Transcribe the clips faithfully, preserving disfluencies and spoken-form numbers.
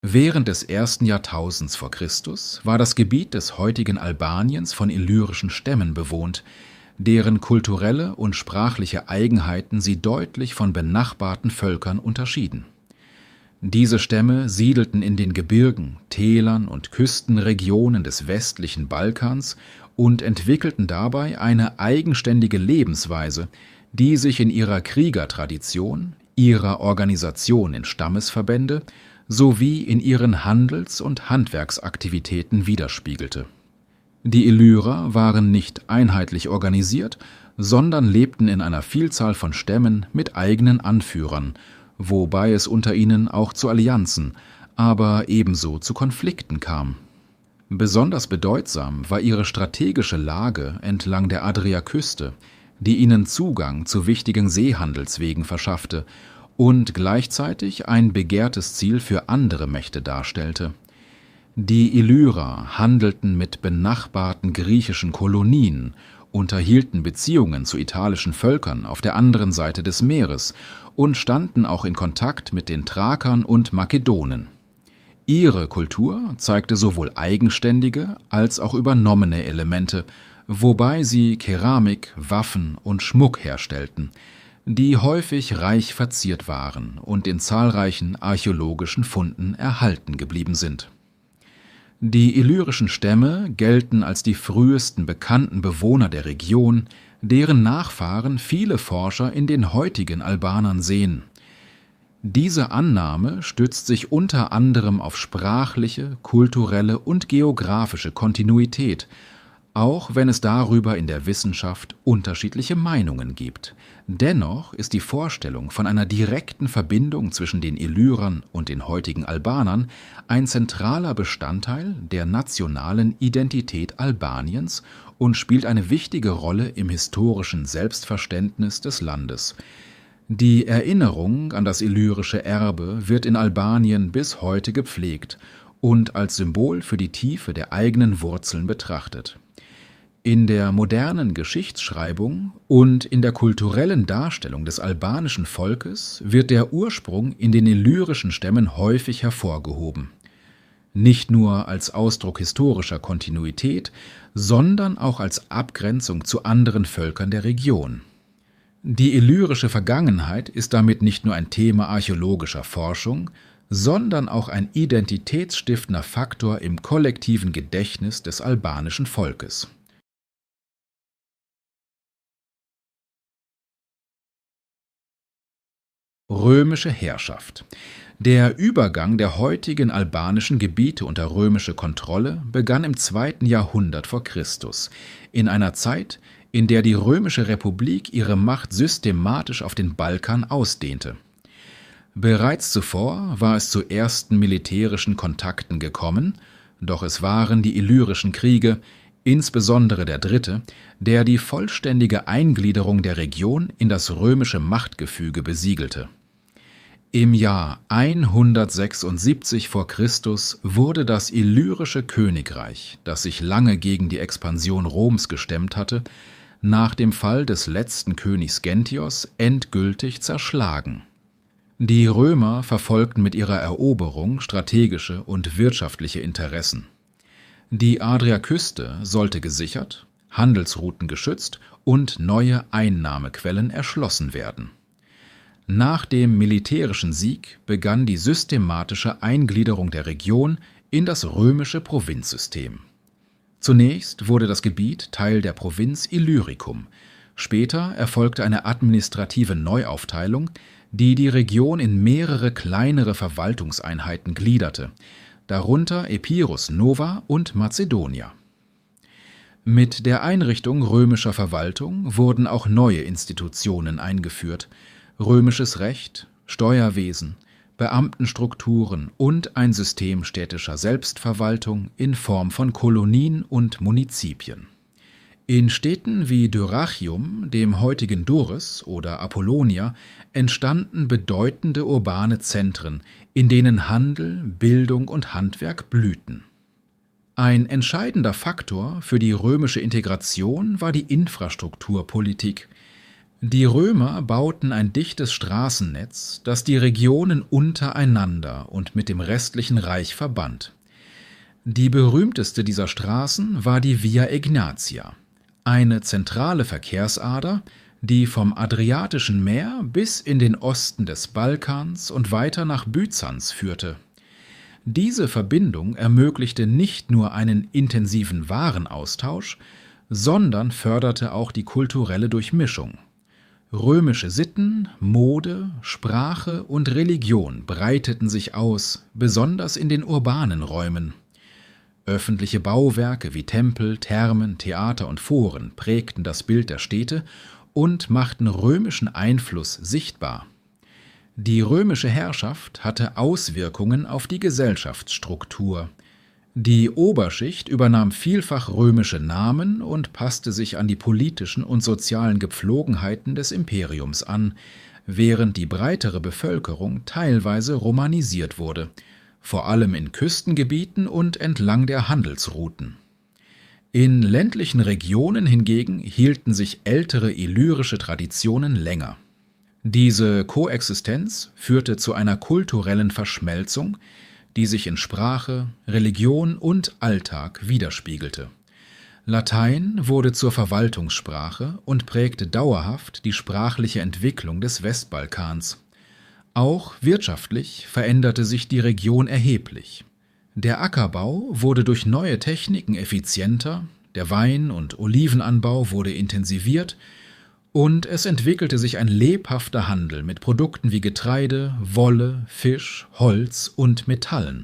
Während des ersten Jahrtausends vor Christus war das Gebiet des heutigen Albaniens von illyrischen Stämmen bewohnt, deren kulturelle und sprachliche Eigenheiten sie deutlich von benachbarten Völkern unterschieden. Diese Stämme siedelten in den Gebirgen, Tälern und Küstenregionen des westlichen Balkans und entwickelten dabei eine eigenständige Lebensweise, die sich in ihrer Kriegertradition, ihrer Organisation in Stammesverbände sowie in ihren Handels- und Handwerksaktivitäten widerspiegelte. Die Illyrer waren nicht einheitlich organisiert, sondern lebten in einer Vielzahl von Stämmen mit eigenen Anführern, wobei es unter ihnen auch zu Allianzen, aber ebenso zu Konflikten kam. Besonders bedeutsam war ihre strategische Lage entlang der Adriaküste, die ihnen Zugang zu wichtigen Seehandelswegen verschaffte und gleichzeitig ein begehrtes Ziel für andere Mächte darstellte. Die Illyrer handelten mit benachbarten griechischen Kolonien, unterhielten Beziehungen zu italischen Völkern auf der anderen Seite des Meeres und standen auch in Kontakt mit den Thrakern und Makedonen. Ihre Kultur zeigte sowohl eigenständige als auch übernommene Elemente, wobei sie Keramik, Waffen und Schmuck herstellten, die häufig reich verziert waren und in zahlreichen archäologischen Funden erhalten geblieben sind. Die illyrischen Stämme gelten als die frühesten bekannten Bewohner der Region, deren Nachfahren viele Forscher in den heutigen Albanern sehen. Diese Annahme stützt sich unter anderem auf sprachliche, kulturelle und geografische Kontinuität, auch wenn es darüber in der Wissenschaft unterschiedliche Meinungen gibt. Dennoch ist die Vorstellung von einer direkten Verbindung zwischen den Illyrern und den heutigen Albanern ein zentraler Bestandteil der nationalen Identität Albaniens und spielt eine wichtige Rolle im historischen Selbstverständnis des Landes. Die Erinnerung an das illyrische Erbe wird in Albanien bis heute gepflegt und als Symbol für die Tiefe der eigenen Wurzeln betrachtet. In der modernen Geschichtsschreibung und in der kulturellen Darstellung des albanischen Volkes wird der Ursprung in den illyrischen Stämmen häufig hervorgehoben. Nicht nur als Ausdruck historischer Kontinuität, sondern auch als Abgrenzung zu anderen Völkern der Region. Die illyrische Vergangenheit ist damit nicht nur ein Thema archäologischer Forschung, sondern auch ein identitätsstiftender Faktor im kollektiven Gedächtnis des albanischen Volkes. Römische Herrschaft. Der Übergang der heutigen albanischen Gebiete unter römische Kontrolle begann im zweiten Jahrhundert vor Christus, in einer Zeit, in der die Römische Republik ihre Macht systematisch auf den Balkan ausdehnte. Bereits zuvor war es zu ersten militärischen Kontakten gekommen, doch es waren die illyrischen Kriege, insbesondere der dritte, der die vollständige Eingliederung der Region in das römische Machtgefüge besiegelte. Im Jahr hundertsechsundsiebzig vor Christus wurde das illyrische Königreich, das sich lange gegen die Expansion Roms gestemmt hatte, nach dem Fall des letzten Königs Genthios endgültig zerschlagen. Die Römer verfolgten mit ihrer Eroberung strategische und wirtschaftliche Interessen. Die Adriaküste sollte gesichert, Handelsrouten geschützt und neue Einnahmequellen erschlossen werden. Nach dem militärischen Sieg begann die systematische Eingliederung der Region in das römische Provinzsystem. Zunächst wurde das Gebiet Teil der Provinz Illyricum. Später erfolgte eine administrative Neuaufteilung, die die Region in mehrere kleinere Verwaltungseinheiten gliederte, darunter Epirus Nova und Mazedonia. Mit der Einrichtung römischer Verwaltung wurden auch neue Institutionen eingeführt: römisches Recht, Steuerwesen, Beamtenstrukturen und ein System städtischer Selbstverwaltung in Form von Kolonien und Munizipien. In Städten wie Dyrrhachium, dem heutigen Durrës oder Apollonia, entstanden bedeutende urbane Zentren, in denen Handel, Bildung und Handwerk blühten. Ein entscheidender Faktor für die römische Integration war die Infrastrukturpolitik. Die Römer bauten ein dichtes Straßennetz, das die Regionen untereinander und mit dem restlichen Reich verband. Die berühmteste dieser Straßen war die Via Egnatia, eine zentrale Verkehrsader, die vom Adriatischen Meer bis in den Osten des Balkans und weiter nach Byzanz führte. Diese Verbindung ermöglichte nicht nur einen intensiven Warenaustausch, sondern förderte auch die kulturelle Durchmischung. Römische Sitten, Mode, Sprache und Religion breiteten sich aus, besonders in den urbanen Räumen. Öffentliche Bauwerke wie Tempel, Thermen, Theater und Foren prägten das Bild der Städte und machten römischen Einfluss sichtbar. Die römische Herrschaft hatte Auswirkungen auf die Gesellschaftsstruktur. Die Oberschicht übernahm vielfach römische Namen und passte sich an die politischen und sozialen Gepflogenheiten des Imperiums an, während die breitere Bevölkerung teilweise romanisiert wurde, vor allem in Küstengebieten und entlang der Handelsrouten. In ländlichen Regionen hingegen hielten sich ältere illyrische Traditionen länger. Diese Koexistenz führte zu einer kulturellen Verschmelzung, die sich in Sprache, Religion und Alltag widerspiegelte. Latein wurde zur Verwaltungssprache und prägte dauerhaft die sprachliche Entwicklung des Westbalkans. Auch wirtschaftlich veränderte sich die Region erheblich. Der Ackerbau wurde durch neue Techniken effizienter, der Wein- und Olivenanbau wurde intensiviert und es entwickelte sich ein lebhafter Handel mit Produkten wie Getreide, Wolle, Fisch, Holz und Metallen.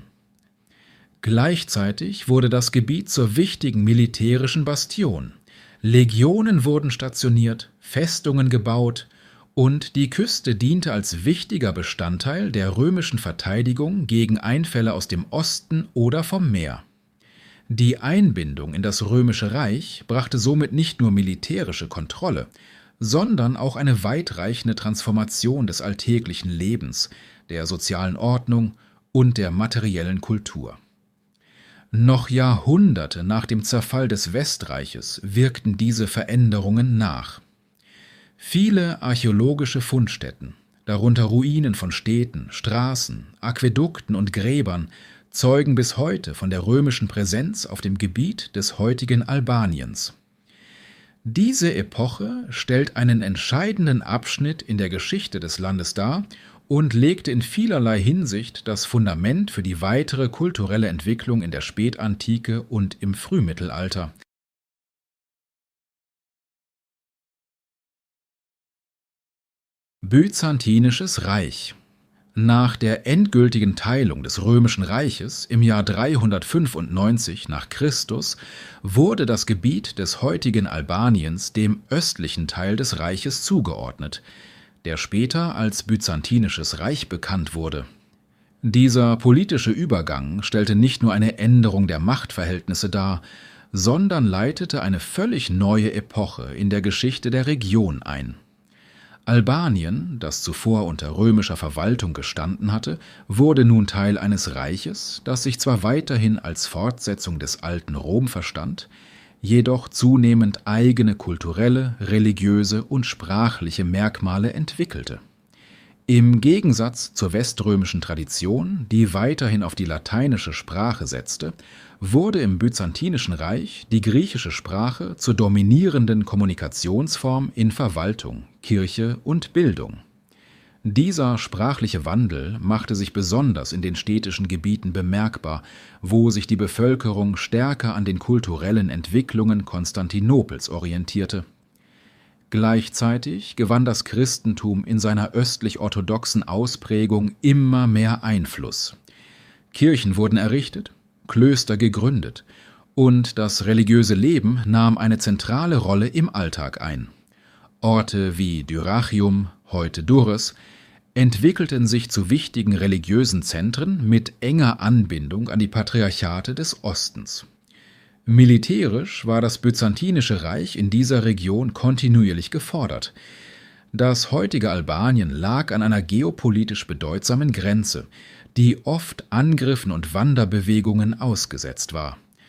Gleichzeitig wurde das Gebiet zur wichtigen militärischen Bastion. Legionen wurden stationiert, Festungen gebaut und die Küste diente als wichtiger Bestandteil der römischen Verteidigung gegen Einfälle aus dem Osten oder vom Meer. Die Einbindung in das Römische Reich brachte somit nicht nur militärische Kontrolle, sondern auch eine weitreichende Transformation des alltäglichen Lebens, der sozialen Ordnung und der materiellen Kultur. Noch Jahrhunderte nach dem Zerfall des Westreiches wirkten diese Veränderungen nach. Viele archäologische Fundstätten, darunter Ruinen von Städten, Straßen, Aquädukten und Gräbern, zeugen bis heute von der römischen Präsenz auf dem Gebiet des heutigen Albaniens. Diese Epoche stellt einen entscheidenden Abschnitt in der Geschichte des Landes dar und legte in vielerlei Hinsicht das Fundament für die weitere kulturelle Entwicklung in der Spätantike und im Frühmittelalter. Byzantinisches Reich. Nach der endgültigen Teilung des Römischen Reiches im Jahr dreihundertfünfundneunzig nach Christus wurde das Gebiet des heutigen Albaniens dem östlichen Teil des Reiches zugeordnet, der später als Byzantinisches Reich bekannt wurde. Dieser politische Übergang stellte nicht nur eine Änderung der Machtverhältnisse dar, sondern leitete eine völlig neue Epoche in der Geschichte der Region ein. Albanien, das zuvor unter römischer Verwaltung gestanden hatte, wurde nun Teil eines Reiches, das sich zwar weiterhin als Fortsetzung des alten Rom verstand, jedoch zunehmend eigene kulturelle, religiöse und sprachliche Merkmale entwickelte. Im Gegensatz zur weströmischen Tradition, die weiterhin auf die lateinische Sprache setzte, wurde im Byzantinischen Reich die griechische Sprache zur dominierenden Kommunikationsform in Verwaltung, Kirche und Bildung. Dieser sprachliche Wandel machte sich besonders in den städtischen Gebieten bemerkbar, wo sich die Bevölkerung stärker an den kulturellen Entwicklungen Konstantinopels orientierte. Gleichzeitig gewann das Christentum in seiner östlich-orthodoxen Ausprägung immer mehr Einfluss. Kirchen wurden errichtet, Klöster gegründet und das religiöse Leben nahm eine zentrale Rolle im Alltag ein. Orte wie Dyrrhachium, heute Durrës, entwickelten sich zu wichtigen religiösen Zentren mit enger Anbindung an die Patriarchate des Ostens. Militärisch war das Byzantinische Reich in dieser Region kontinuierlich gefordert. Das heutige Albanien lag an einer geopolitisch bedeutsamen Grenze, die oft Angriffen und Wanderbewegungen ausgesetzt war.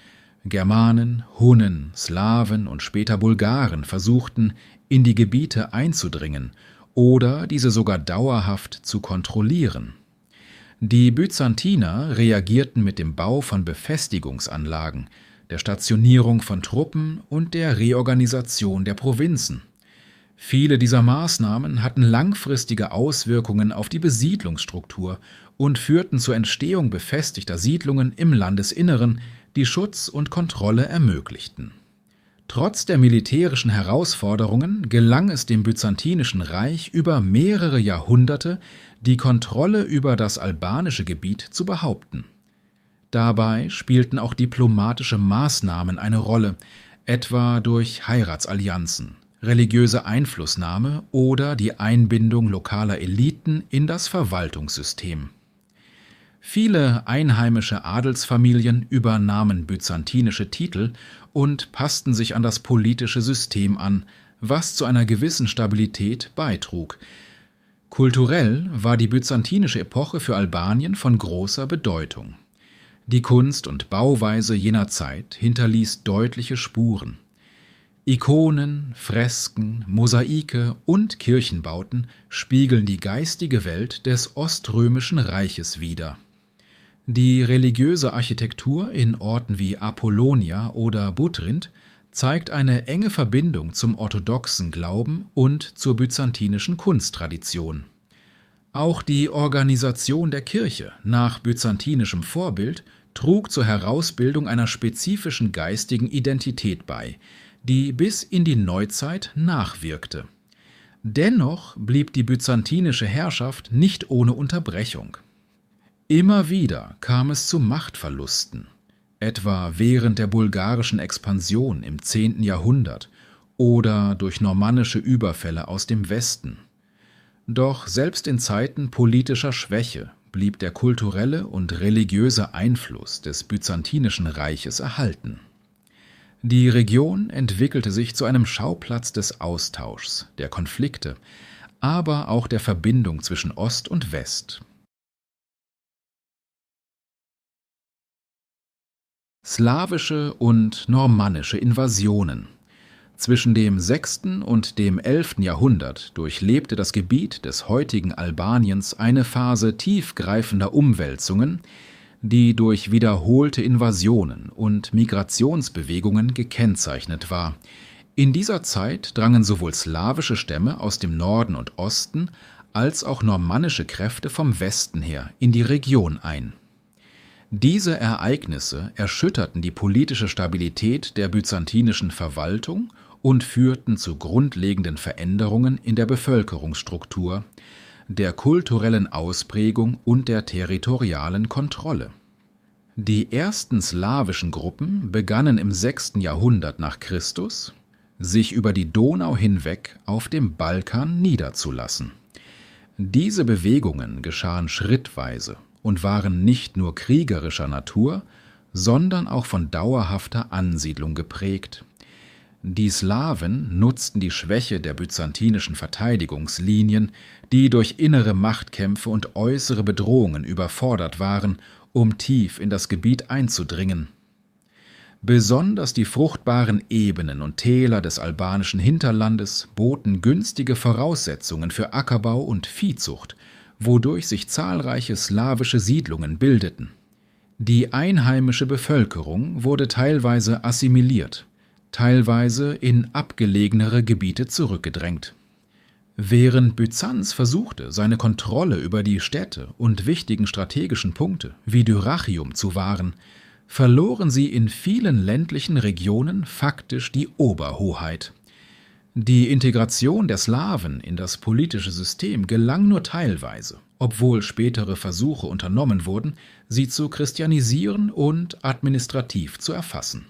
Germanen, Hunnen, Slawen und später Bulgaren versuchten, in die Gebiete einzudringen oder diese sogar dauerhaft zu kontrollieren. Die Byzantiner reagierten mit dem Bau von Befestigungsanlagen, der Stationierung von Truppen und der Reorganisation der Provinzen. Viele dieser Maßnahmen hatten langfristige Auswirkungen auf die Besiedlungsstruktur und führten zur Entstehung befestigter Siedlungen im Landesinneren, die Schutz und Kontrolle ermöglichten. Trotz der militärischen Herausforderungen gelang es dem Byzantinischen Reich über mehrere Jahrhunderte, die Kontrolle über das albanische Gebiet zu behaupten. Dabei spielten auch diplomatische Maßnahmen eine Rolle, etwa durch Heiratsallianzen, religiöse Einflussnahme oder die Einbindung lokaler Eliten in das Verwaltungssystem. Viele einheimische Adelsfamilien übernahmen byzantinische Titel und passten sich an das politische System an, was zu einer gewissen Stabilität beitrug. Kulturell war die byzantinische Epoche für Albanien von großer Bedeutung. Die Kunst und Bauweise jener Zeit hinterließ deutliche Spuren. Ikonen, Fresken, Mosaike und Kirchenbauten spiegeln die geistige Welt des Oströmischen Reiches wider. Die religiöse Architektur in Orten wie Apollonia oder Butrint zeigt eine enge Verbindung zum orthodoxen Glauben und zur byzantinischen Kunsttradition. Auch die Organisation der Kirche nach byzantinischem Vorbild trug zur Herausbildung einer spezifischen geistigen Identität bei, die bis in die Neuzeit nachwirkte. Dennoch blieb die byzantinische Herrschaft nicht ohne Unterbrechung. Immer wieder kam es zu Machtverlusten, etwa während der bulgarischen Expansion im zehnten Jahrhundert oder durch normannische Überfälle aus dem Westen. Doch selbst in Zeiten politischer Schwäche blieb der kulturelle und religiöse Einfluss des Byzantinischen Reiches erhalten. Die Region entwickelte sich zu einem Schauplatz des Austauschs, der Konflikte, aber auch der Verbindung zwischen Ost und West. Slawische und normannische Invasionen. Zwischen dem sechsten und dem elften Jahrhundert durchlebte das Gebiet des heutigen Albaniens eine Phase tiefgreifender Umwälzungen, die durch wiederholte Invasionen und Migrationsbewegungen gekennzeichnet war. In dieser Zeit drangen sowohl slawische Stämme aus dem Norden und Osten als auch normannische Kräfte vom Westen her in die Region ein. Diese Ereignisse erschütterten die politische Stabilität der byzantinischen Verwaltung und führten zu grundlegenden Veränderungen in der Bevölkerungsstruktur, der kulturellen Ausprägung und der territorialen Kontrolle. Die ersten slawischen Gruppen begannen im sechsten Jahrhundert nach Christus, sich über die Donau hinweg auf dem Balkan niederzulassen. Diese Bewegungen geschahen schrittweise und waren nicht nur kriegerischer Natur, sondern auch von dauerhafter Ansiedlung geprägt. Die Slawen nutzten die Schwäche der byzantinischen Verteidigungslinien, die durch innere Machtkämpfe und äußere Bedrohungen überfordert waren, um tief in das Gebiet einzudringen. Besonders die fruchtbaren Ebenen und Täler des albanischen Hinterlandes boten günstige Voraussetzungen für Ackerbau und Viehzucht, wodurch sich zahlreiche slawische Siedlungen bildeten. Die einheimische Bevölkerung wurde teilweise assimiliert, teilweise in abgelegenere Gebiete zurückgedrängt. Während Byzanz versuchte, seine Kontrolle über die Städte und wichtigen strategischen Punkte wie Dyrrhachium zu wahren, verloren sie in vielen ländlichen Regionen faktisch die Oberhoheit. Die Integration der Slawen in das politische System gelang nur teilweise, obwohl spätere Versuche unternommen wurden, sie zu christianisieren und administrativ zu erfassen.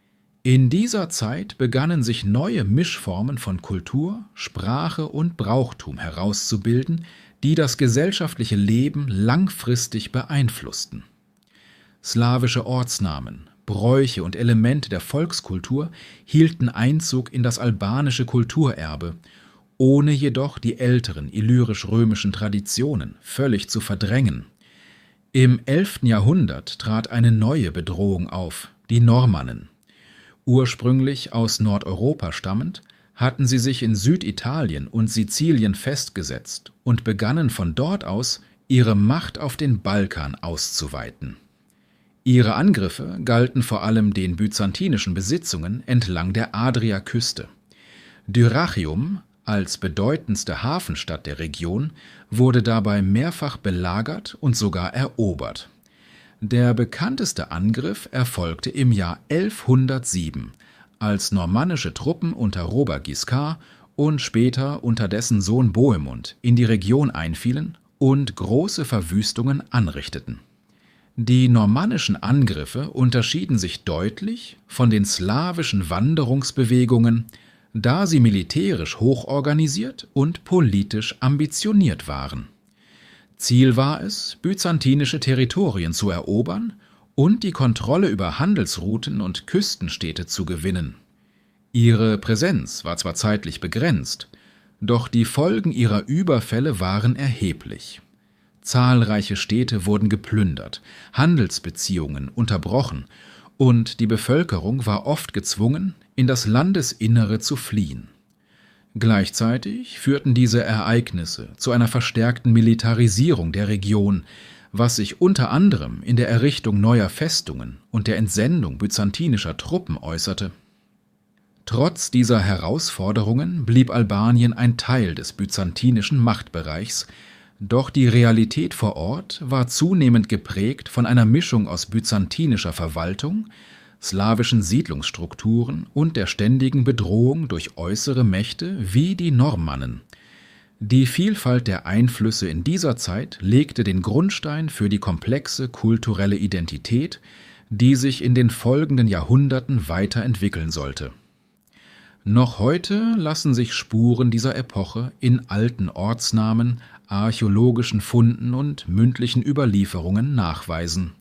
In dieser Zeit begannen sich neue Mischformen von Kultur, Sprache und Brauchtum herauszubilden, die das gesellschaftliche Leben langfristig beeinflussten. Slawische Ortsnamen, Bräuche und Elemente der Volkskultur hielten Einzug in das albanische Kulturerbe, ohne jedoch die älteren illyrisch-römischen Traditionen völlig zu verdrängen. Im elften Jahrhundert trat eine neue Bedrohung auf, die Normannen. Ursprünglich aus Nordeuropa stammend, hatten sie sich in Süditalien und Sizilien festgesetzt und begannen von dort aus, ihre Macht auf den Balkan auszuweiten. Ihre Angriffe galten vor allem den byzantinischen Besitzungen entlang der Adriaküste. Dyrrhachium, als bedeutendste Hafenstadt der Region, wurde dabei mehrfach belagert und sogar erobert. Der bekannteste Angriff erfolgte im Jahr elfhundertsieben, als normannische Truppen unter Robert Guiscard und später unter dessen Sohn Bohemund in die Region einfielen und große Verwüstungen anrichteten. Die normannischen Angriffe unterschieden sich deutlich von den slawischen Wanderungsbewegungen, da sie militärisch hochorganisiert und politisch ambitioniert waren. Ziel war es, byzantinische Territorien zu erobern und die Kontrolle über Handelsrouten und Küstenstädte zu gewinnen. Ihre Präsenz war zwar zeitlich begrenzt, doch die Folgen ihrer Überfälle waren erheblich. Zahlreiche Städte wurden geplündert, Handelsbeziehungen unterbrochen und die Bevölkerung war oft gezwungen, in das Landesinnere zu fliehen. Gleichzeitig führten diese Ereignisse zu einer verstärkten Militarisierung der Region, was sich unter anderem in der Errichtung neuer Festungen und der Entsendung byzantinischer Truppen äußerte. Trotz dieser Herausforderungen blieb Albanien ein Teil des byzantinischen Machtbereichs, doch die Realität vor Ort war zunehmend geprägt von einer Mischung aus byzantinischer Verwaltung, slawischen Siedlungsstrukturen und der ständigen Bedrohung durch äußere Mächte wie die Normannen. Die Vielfalt der Einflüsse in dieser Zeit legte den Grundstein für die komplexe kulturelle Identität, die sich in den folgenden Jahrhunderten weiterentwickeln sollte. Noch heute lassen sich Spuren dieser Epoche in alten Ortsnamen, archäologischen Funden und mündlichen Überlieferungen nachweisen.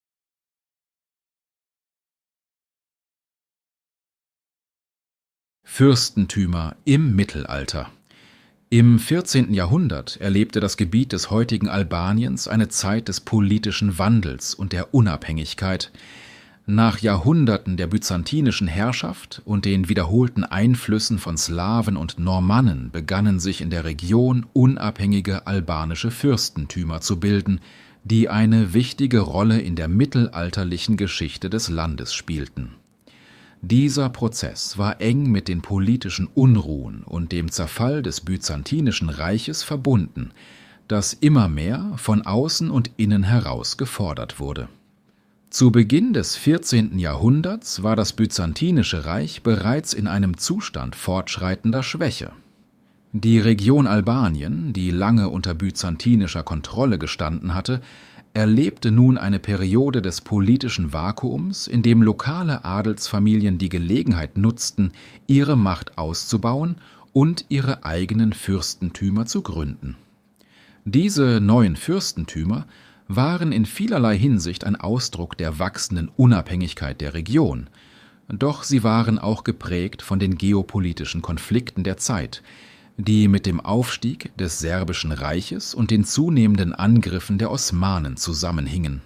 Fürstentümer im Mittelalter. Im vierzehnten Jahrhundert erlebte das Gebiet des heutigen Albaniens eine Zeit des politischen Wandels und der Unabhängigkeit. Nach Jahrhunderten der byzantinischen Herrschaft und den wiederholten Einflüssen von Slawen und Normannen begannen sich in der Region unabhängige albanische Fürstentümer zu bilden, die eine wichtige Rolle in der mittelalterlichen Geschichte des Landes spielten. Dieser Prozess war eng mit den politischen Unruhen und dem Zerfall des Byzantinischen Reiches verbunden, das immer mehr von außen und innen heraus gefordert wurde. Zu Beginn des vierzehnten Jahrhunderts war das Byzantinische Reich bereits in einem Zustand fortschreitender Schwäche. Die Region Albanien, die lange unter byzantinischer Kontrolle gestanden hatte, erlebte nun eine Periode des politischen Vakuums, in dem lokale Adelsfamilien die Gelegenheit nutzten, ihre Macht auszubauen und ihre eigenen Fürstentümer zu gründen. Diese neuen Fürstentümer waren in vielerlei Hinsicht ein Ausdruck der wachsenden Unabhängigkeit der Region, doch sie waren auch geprägt von den geopolitischen Konflikten der Zeit, die mit dem Aufstieg des Serbischen Reiches und den zunehmenden Angriffen der Osmanen zusammenhingen.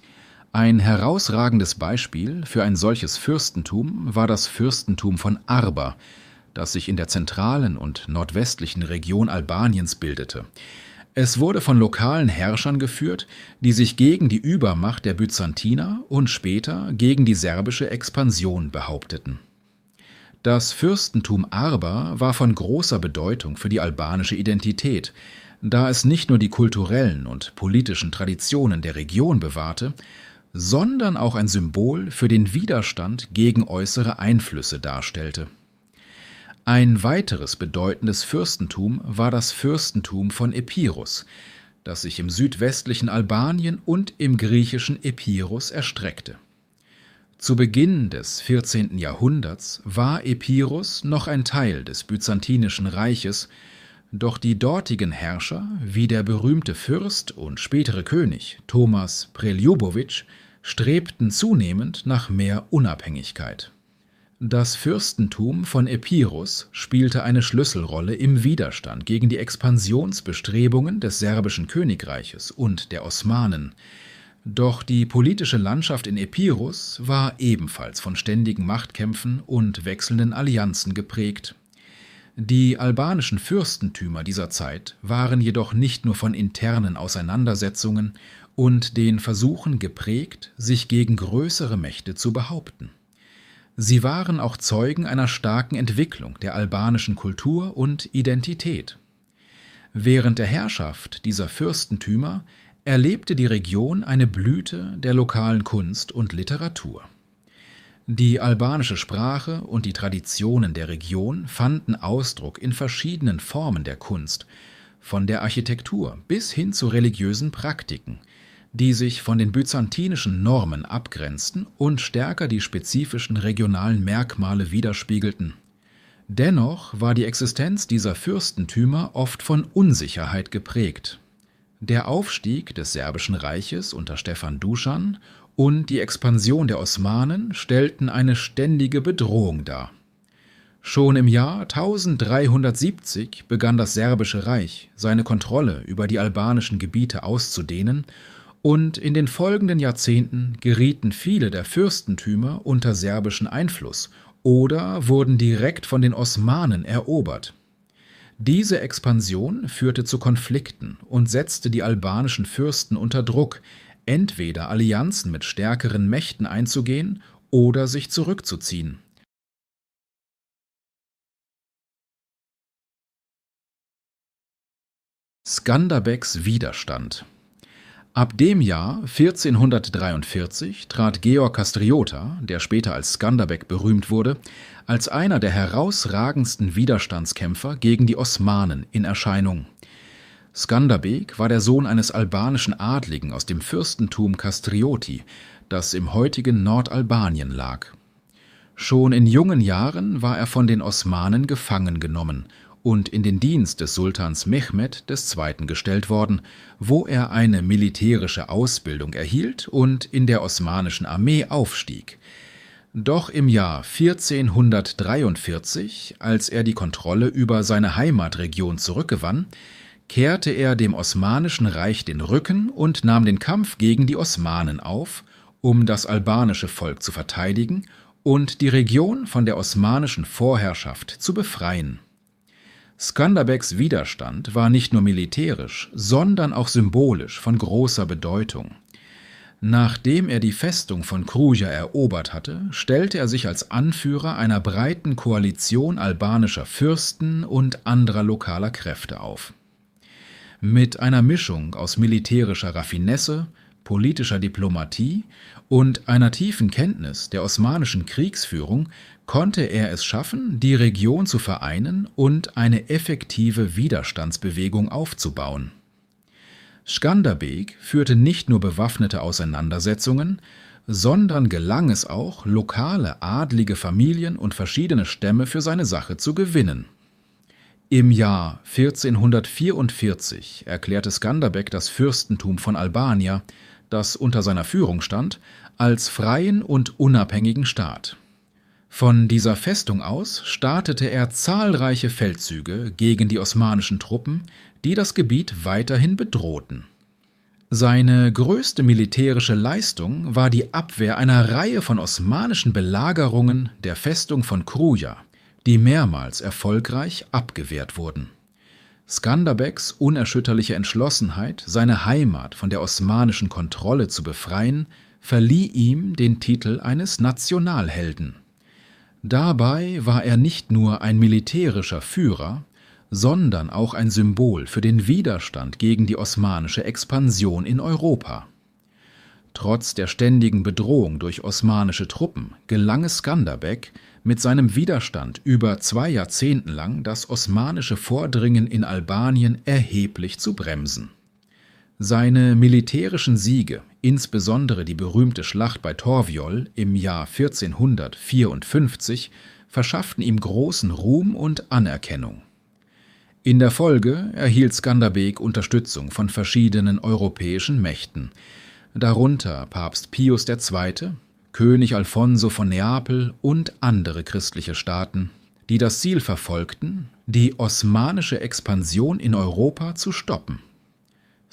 Ein herausragendes Beispiel für ein solches Fürstentum war das Fürstentum von Arba, das sich in der zentralen und nordwestlichen Region Albaniens bildete. Es wurde von lokalen Herrschern geführt, die sich gegen die Übermacht der Byzantiner und später gegen die serbische Expansion behaupteten. Das Fürstentum Arba war von großer Bedeutung für die albanische Identität, da es nicht nur die kulturellen und politischen Traditionen der Region bewahrte, sondern auch ein Symbol für den Widerstand gegen äußere Einflüsse darstellte. Ein weiteres bedeutendes Fürstentum war das Fürstentum von Epirus, das sich im südwestlichen Albanien und im griechischen Epirus erstreckte. Zu Beginn des vierzehnten Jahrhunderts war Epirus noch ein Teil des Byzantinischen Reiches, doch die dortigen Herrscher, wie der berühmte Fürst und spätere König Thomas Preljubowitsch, strebten zunehmend nach mehr Unabhängigkeit. Das Fürstentum von Epirus spielte eine Schlüsselrolle im Widerstand gegen die Expansionsbestrebungen des serbischen Königreiches und der Osmanen. Doch die politische Landschaft in Epirus war ebenfalls von ständigen Machtkämpfen und wechselnden Allianzen geprägt. Die albanischen Fürstentümer dieser Zeit waren jedoch nicht nur von internen Auseinandersetzungen und den Versuchen geprägt, sich gegen größere Mächte zu behaupten. Sie waren auch Zeugen einer starken Entwicklung der albanischen Kultur und Identität. Während der Herrschaft dieser Fürstentümer erlebte die Region eine Blüte der lokalen Kunst und Literatur. Die albanische Sprache und die Traditionen der Region fanden Ausdruck in verschiedenen Formen der Kunst, von der Architektur bis hin zu religiösen Praktiken, die sich von den byzantinischen Normen abgrenzten und stärker die spezifischen regionalen Merkmale widerspiegelten. Dennoch war die Existenz dieser Fürstentümer oft von Unsicherheit geprägt. Der Aufstieg des Serbischen Reiches unter Stefan Dušan und die Expansion der Osmanen stellten eine ständige Bedrohung dar. Schon im Jahr dreizehnhundertsiebzig begann das Serbische Reich, seine Kontrolle über die albanischen Gebiete auszudehnen, und in den folgenden Jahrzehnten gerieten viele der Fürstentümer unter serbischen Einfluss oder wurden direkt von den Osmanen erobert. Diese Expansion führte zu Konflikten und setzte die albanischen Fürsten unter Druck, entweder Allianzen mit stärkeren Mächten einzugehen oder sich zurückzuziehen. Skanderbeks Widerstand. Ab dem Jahr vierzehnhundertdreiundvierzig trat Georg Kastriota, der später als Skanderbeg berühmt wurde, als einer der herausragendsten Widerstandskämpfer gegen die Osmanen in Erscheinung. Skanderbeg war der Sohn eines albanischen Adligen aus dem Fürstentum Kastrioti, das im heutigen Nordalbanien lag. Schon in jungen Jahren war er von den Osmanen gefangen genommen und in den Dienst des Sultans Mehmed der Zweite gestellt worden, wo er eine militärische Ausbildung erhielt und in der osmanischen Armee aufstieg. Doch im Jahr vierzehnhundertdreiundvierzig, als er die Kontrolle über seine Heimatregion zurückgewann, kehrte er dem Osmanischen Reich den Rücken und nahm den Kampf gegen die Osmanen auf, um das albanische Volk zu verteidigen und die Region von der osmanischen Vorherrschaft zu befreien. Skanderbeks Widerstand war nicht nur militärisch, sondern auch symbolisch von großer Bedeutung. Nachdem er die Festung von Kruja erobert hatte, stellte er sich als Anführer einer breiten Koalition albanischer Fürsten und anderer lokaler Kräfte auf. Mit einer Mischung aus militärischer Raffinesse, politischer Diplomatie und einer tiefen Kenntnis der osmanischen Kriegsführung konnte er es schaffen, die Region zu vereinen und eine effektive Widerstandsbewegung aufzubauen. Skanderbeg führte nicht nur bewaffnete Auseinandersetzungen, sondern gelang es auch, lokale adlige Familien und verschiedene Stämme für seine Sache zu gewinnen. Im Jahr vierzehnhundertvierundvierzig erklärte Skanderbeg das Fürstentum von Albania, das unter seiner Führung stand, als freien und unabhängigen Staat. Von dieser Festung aus startete er zahlreiche Feldzüge gegen die osmanischen Truppen, die das Gebiet weiterhin bedrohten. Seine größte militärische Leistung war die Abwehr einer Reihe von osmanischen Belagerungen der Festung von Kruja, die mehrmals erfolgreich abgewehrt wurden. Skanderbegs unerschütterliche Entschlossenheit, seine Heimat von der osmanischen Kontrolle zu befreien, verlieh ihm den Titel eines Nationalhelden. Dabei war er nicht nur ein militärischer Führer, sondern auch ein Symbol für den Widerstand gegen die osmanische Expansion in Europa. Trotz der ständigen Bedrohung durch osmanische Truppen gelang es Skanderbeg, mit seinem Widerstand über zwei Jahrzehnten lang das osmanische Vordringen in Albanien erheblich zu bremsen. Seine militärischen Siege, insbesondere die berühmte Schlacht bei Torviol im Jahr vierzehnhundertvierundfünfzig, verschafften ihm großen Ruhm und Anerkennung. In der Folge erhielt Skanderbeg Unterstützung von verschiedenen europäischen Mächten, darunter Papst Pius der Zweite., König Alfonso von Neapel und andere christliche Staaten, die das Ziel verfolgten, die osmanische Expansion in Europa zu stoppen.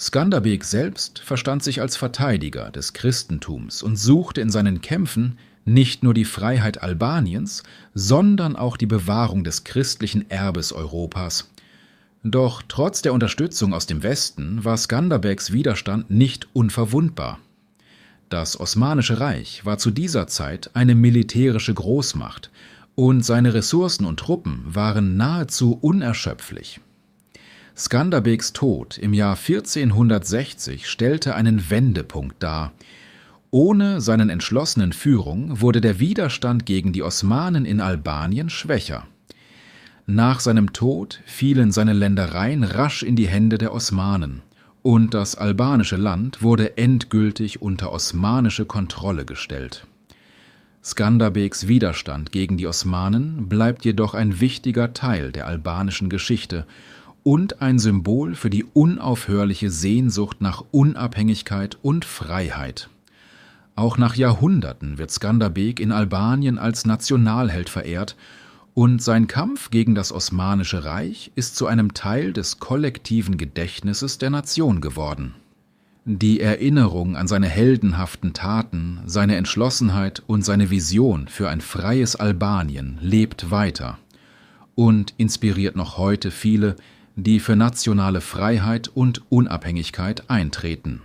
Skanderbeg selbst verstand sich als Verteidiger des Christentums und suchte in seinen Kämpfen nicht nur die Freiheit Albaniens, sondern auch die Bewahrung des christlichen Erbes Europas. Doch trotz der Unterstützung aus dem Westen war Skanderbegs Widerstand nicht unverwundbar. Das Osmanische Reich war zu dieser Zeit eine militärische Großmacht und seine Ressourcen und Truppen waren nahezu unerschöpflich. Skanderbegs Tod im Jahr vierzehnhundertsechzig stellte einen Wendepunkt dar. Ohne seinen entschlossenen Führung wurde der Widerstand gegen die Osmanen in Albanien schwächer. Nach seinem Tod fielen seine Ländereien rasch in die Hände der Osmanen und das albanische Land wurde endgültig unter osmanische Kontrolle gestellt. Skanderbegs Widerstand gegen die Osmanen bleibt jedoch ein wichtiger Teil der albanischen Geschichte und ein Symbol für die unaufhörliche Sehnsucht nach Unabhängigkeit und Freiheit. Auch nach Jahrhunderten wird Skanderbeg in Albanien als Nationalheld verehrt und sein Kampf gegen das Osmanische Reich ist zu einem Teil des kollektiven Gedächtnisses der Nation geworden. Die Erinnerung an seine heldenhaften Taten, seine Entschlossenheit und seine Vision für ein freies Albanien lebt weiter und inspiriert noch heute viele, die für nationale Freiheit und Unabhängigkeit eintreten.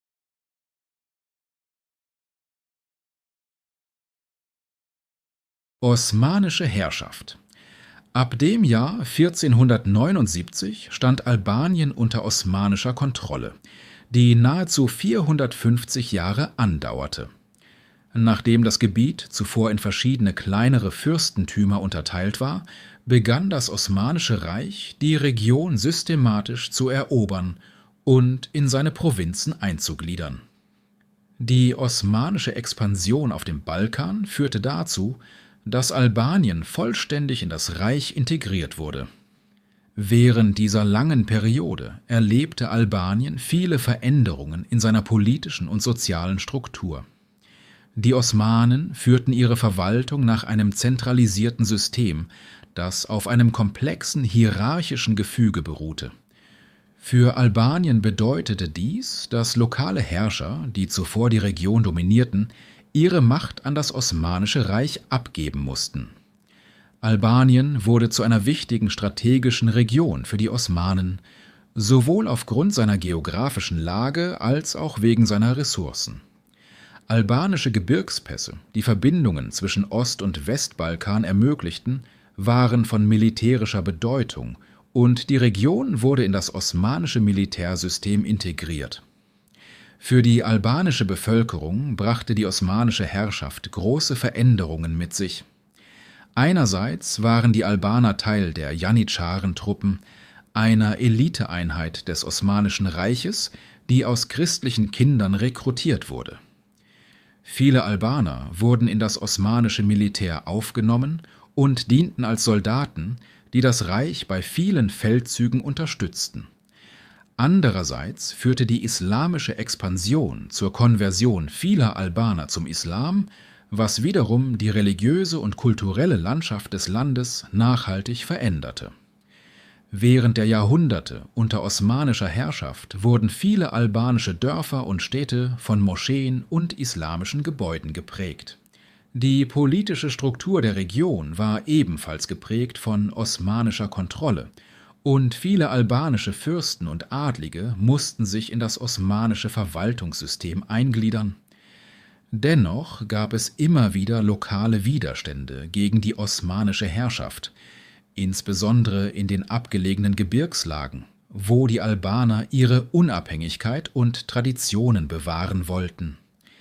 Osmanische Herrschaft. Ab dem Jahr vierzehnhundertneunundsiebzig stand Albanien unter osmanischer Kontrolle, die nahezu vierhundertfünfzig Jahre andauerte. Nachdem das Gebiet zuvor in verschiedene kleinere Fürstentümer unterteilt war, begann das Osmanische Reich, die Region systematisch zu erobern und in seine Provinzen einzugliedern. Die osmanische Expansion auf dem Balkan führte dazu, dass Albanien vollständig in das Reich integriert wurde. Während dieser langen Periode erlebte Albanien viele Veränderungen in seiner politischen und sozialen Struktur. Die Osmanen führten ihre Verwaltung nach einem zentralisierten System, das auf einem komplexen hierarchischen Gefüge beruhte. Für Albanien bedeutete dies, dass lokale Herrscher, die zuvor die Region dominierten, ihre Macht an das Osmanische Reich abgeben mussten. Albanien wurde zu einer wichtigen strategischen Region für die Osmanen, sowohl aufgrund seiner geografischen Lage als auch wegen seiner Ressourcen. Albanische Gebirgspässe, die Verbindungen zwischen Ost- und Westbalkan ermöglichten, waren von militärischer Bedeutung und die Region wurde in das osmanische Militärsystem integriert. Für die albanische Bevölkerung brachte die osmanische Herrschaft große Veränderungen mit sich. Einerseits waren die Albaner Teil der Janitscharen-Truppen, einer Eliteeinheit des Osmanischen Reiches, die aus christlichen Kindern rekrutiert wurde. Viele Albaner wurden in das osmanische Militär aufgenommen und dienten als Soldaten, die das Reich bei vielen Feldzügen unterstützten. Andererseits führte die islamische Expansion zur Konversion vieler Albaner zum Islam, was wiederum die religiöse und kulturelle Landschaft des Landes nachhaltig veränderte. Während der Jahrhunderte unter osmanischer Herrschaft wurden viele albanische Dörfer und Städte von Moscheen und islamischen Gebäuden geprägt. Die politische Struktur der Region war ebenfalls geprägt von osmanischer Kontrolle, und viele albanische Fürsten und Adlige mussten sich in das osmanische Verwaltungssystem eingliedern. Dennoch gab es immer wieder lokale Widerstände gegen die osmanische Herrschaft, insbesondere in den abgelegenen Gebirgslagen, wo die Albaner ihre Unabhängigkeit und Traditionen bewahren wollten.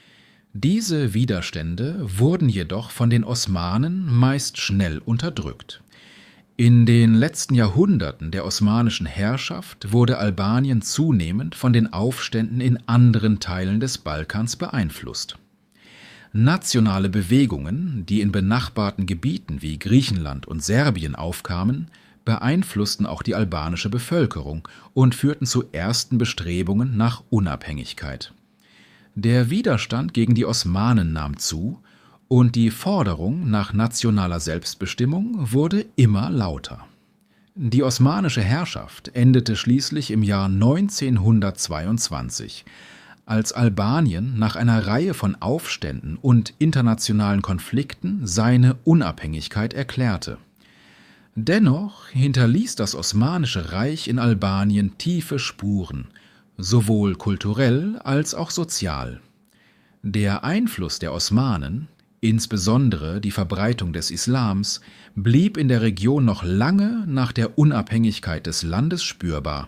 Diese Widerstände wurden jedoch von den Osmanen meist schnell unterdrückt. In den letzten Jahrhunderten der osmanischen Herrschaft wurde Albanien zunehmend von den Aufständen in anderen Teilen des Balkans beeinflusst. Nationale Bewegungen, die in benachbarten Gebieten wie Griechenland und Serbien aufkamen, beeinflussten auch die albanische Bevölkerung und führten zu ersten Bestrebungen nach Unabhängigkeit. Der Widerstand gegen die Osmanen nahm zu und die Forderung nach nationaler Selbstbestimmung wurde immer lauter. Die osmanische Herrschaft endete schließlich im Jahr neunzehnhundertzweiundzwanzig, als Albanien nach einer Reihe von Aufständen und internationalen Konflikten seine Unabhängigkeit erklärte. Dennoch hinterließ das Osmanische Reich in Albanien tiefe Spuren, sowohl kulturell als auch sozial. Der Einfluss der Osmanen, insbesondere die Verbreitung des Islams, blieb in der Region noch lange nach der Unabhängigkeit des Landes spürbar.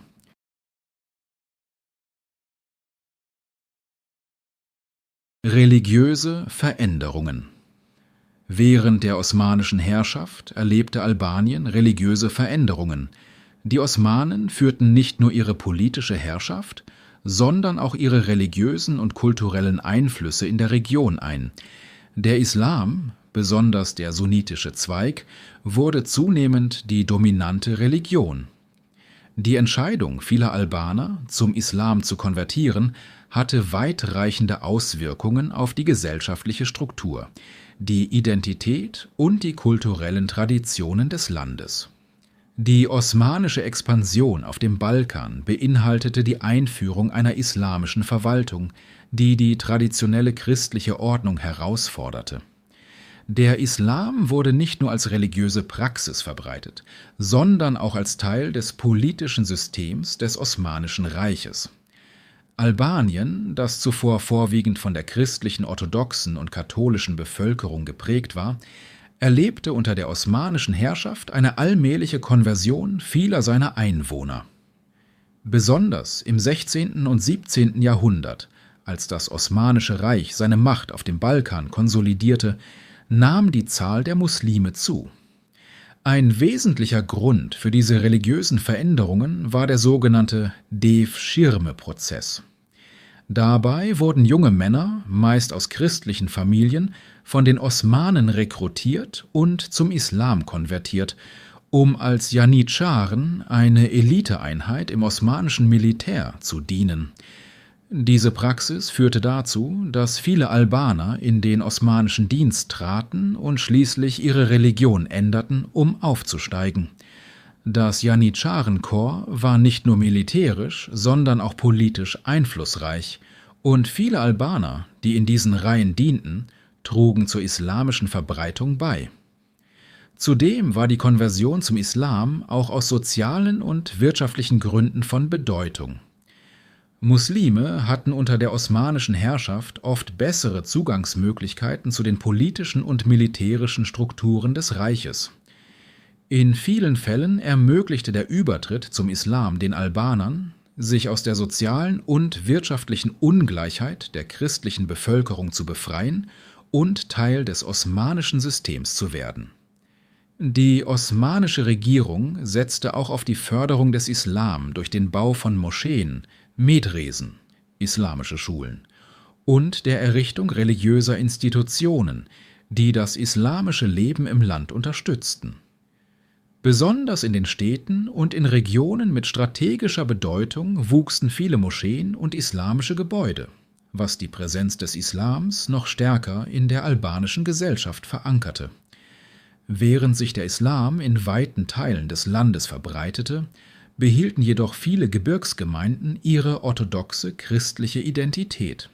Religiöse Veränderungen. Während der osmanischen Herrschaft erlebte Albanien religiöse Veränderungen. Die Osmanen führten nicht nur ihre politische Herrschaft, sondern auch ihre religiösen und kulturellen Einflüsse in der Region ein. Der Islam, besonders der sunnitische Zweig, wurde zunehmend die dominante Religion. Die Entscheidung vieler Albaner, zum Islam zu konvertieren, hatte weitreichende Auswirkungen auf die gesellschaftliche Struktur, die Identität und die kulturellen Traditionen des Landes. Die osmanische Expansion auf dem Balkan beinhaltete die Einführung einer islamischen Verwaltung, die die traditionelle christliche Ordnung herausforderte. Der Islam wurde nicht nur als religiöse Praxis verbreitet, sondern auch als Teil des politischen Systems des Osmanischen Reiches. Albanien, das zuvor vorwiegend von der christlichen, orthodoxen und katholischen Bevölkerung geprägt war, erlebte unter der osmanischen Herrschaft eine allmähliche Konversion vieler seiner Einwohner. Besonders im sechzehnten und siebzehnten Jahrhundert, als das Osmanische Reich seine Macht auf dem Balkan konsolidierte, nahm die Zahl der Muslime zu. Ein wesentlicher Grund für diese religiösen Veränderungen war der sogenannte Devşirme-Prozess. Dabei wurden junge Männer, meist aus christlichen Familien, von den Osmanen rekrutiert und zum Islam konvertiert, um als Janitscharen, eine Eliteeinheit im osmanischen Militär, zu dienen. Diese Praxis führte dazu, dass viele Albaner in den osmanischen Dienst traten und schließlich ihre Religion änderten, um aufzusteigen. Das Janitscharen-Korps war nicht nur militärisch, sondern auch politisch einflussreich, und viele Albaner, die in diesen Reihen dienten, trugen zur islamischen Verbreitung bei. Zudem war die Konversion zum Islam auch aus sozialen und wirtschaftlichen Gründen von Bedeutung. Muslime hatten unter der osmanischen Herrschaft oft bessere Zugangsmöglichkeiten zu den politischen und militärischen Strukturen des Reiches. In vielen Fällen ermöglichte der Übertritt zum Islam den Albanern, sich aus der sozialen und wirtschaftlichen Ungleichheit der christlichen Bevölkerung zu befreien und Teil des osmanischen Systems zu werden. Die osmanische Regierung setzte auch auf die Förderung des Islam durch den Bau von Moscheen, Medresen, islamische Schulen, und der Errichtung religiöser Institutionen, die das islamische Leben im Land unterstützten. Besonders in den Städten und in Regionen mit strategischer Bedeutung wuchsen viele Moscheen und islamische Gebäude, was die Präsenz des Islams noch stärker in der albanischen Gesellschaft verankerte. Während sich der Islam in weiten Teilen des Landes verbreitete, behielten jedoch viele Gebirgsgemeinden ihre orthodoxe christliche Identität.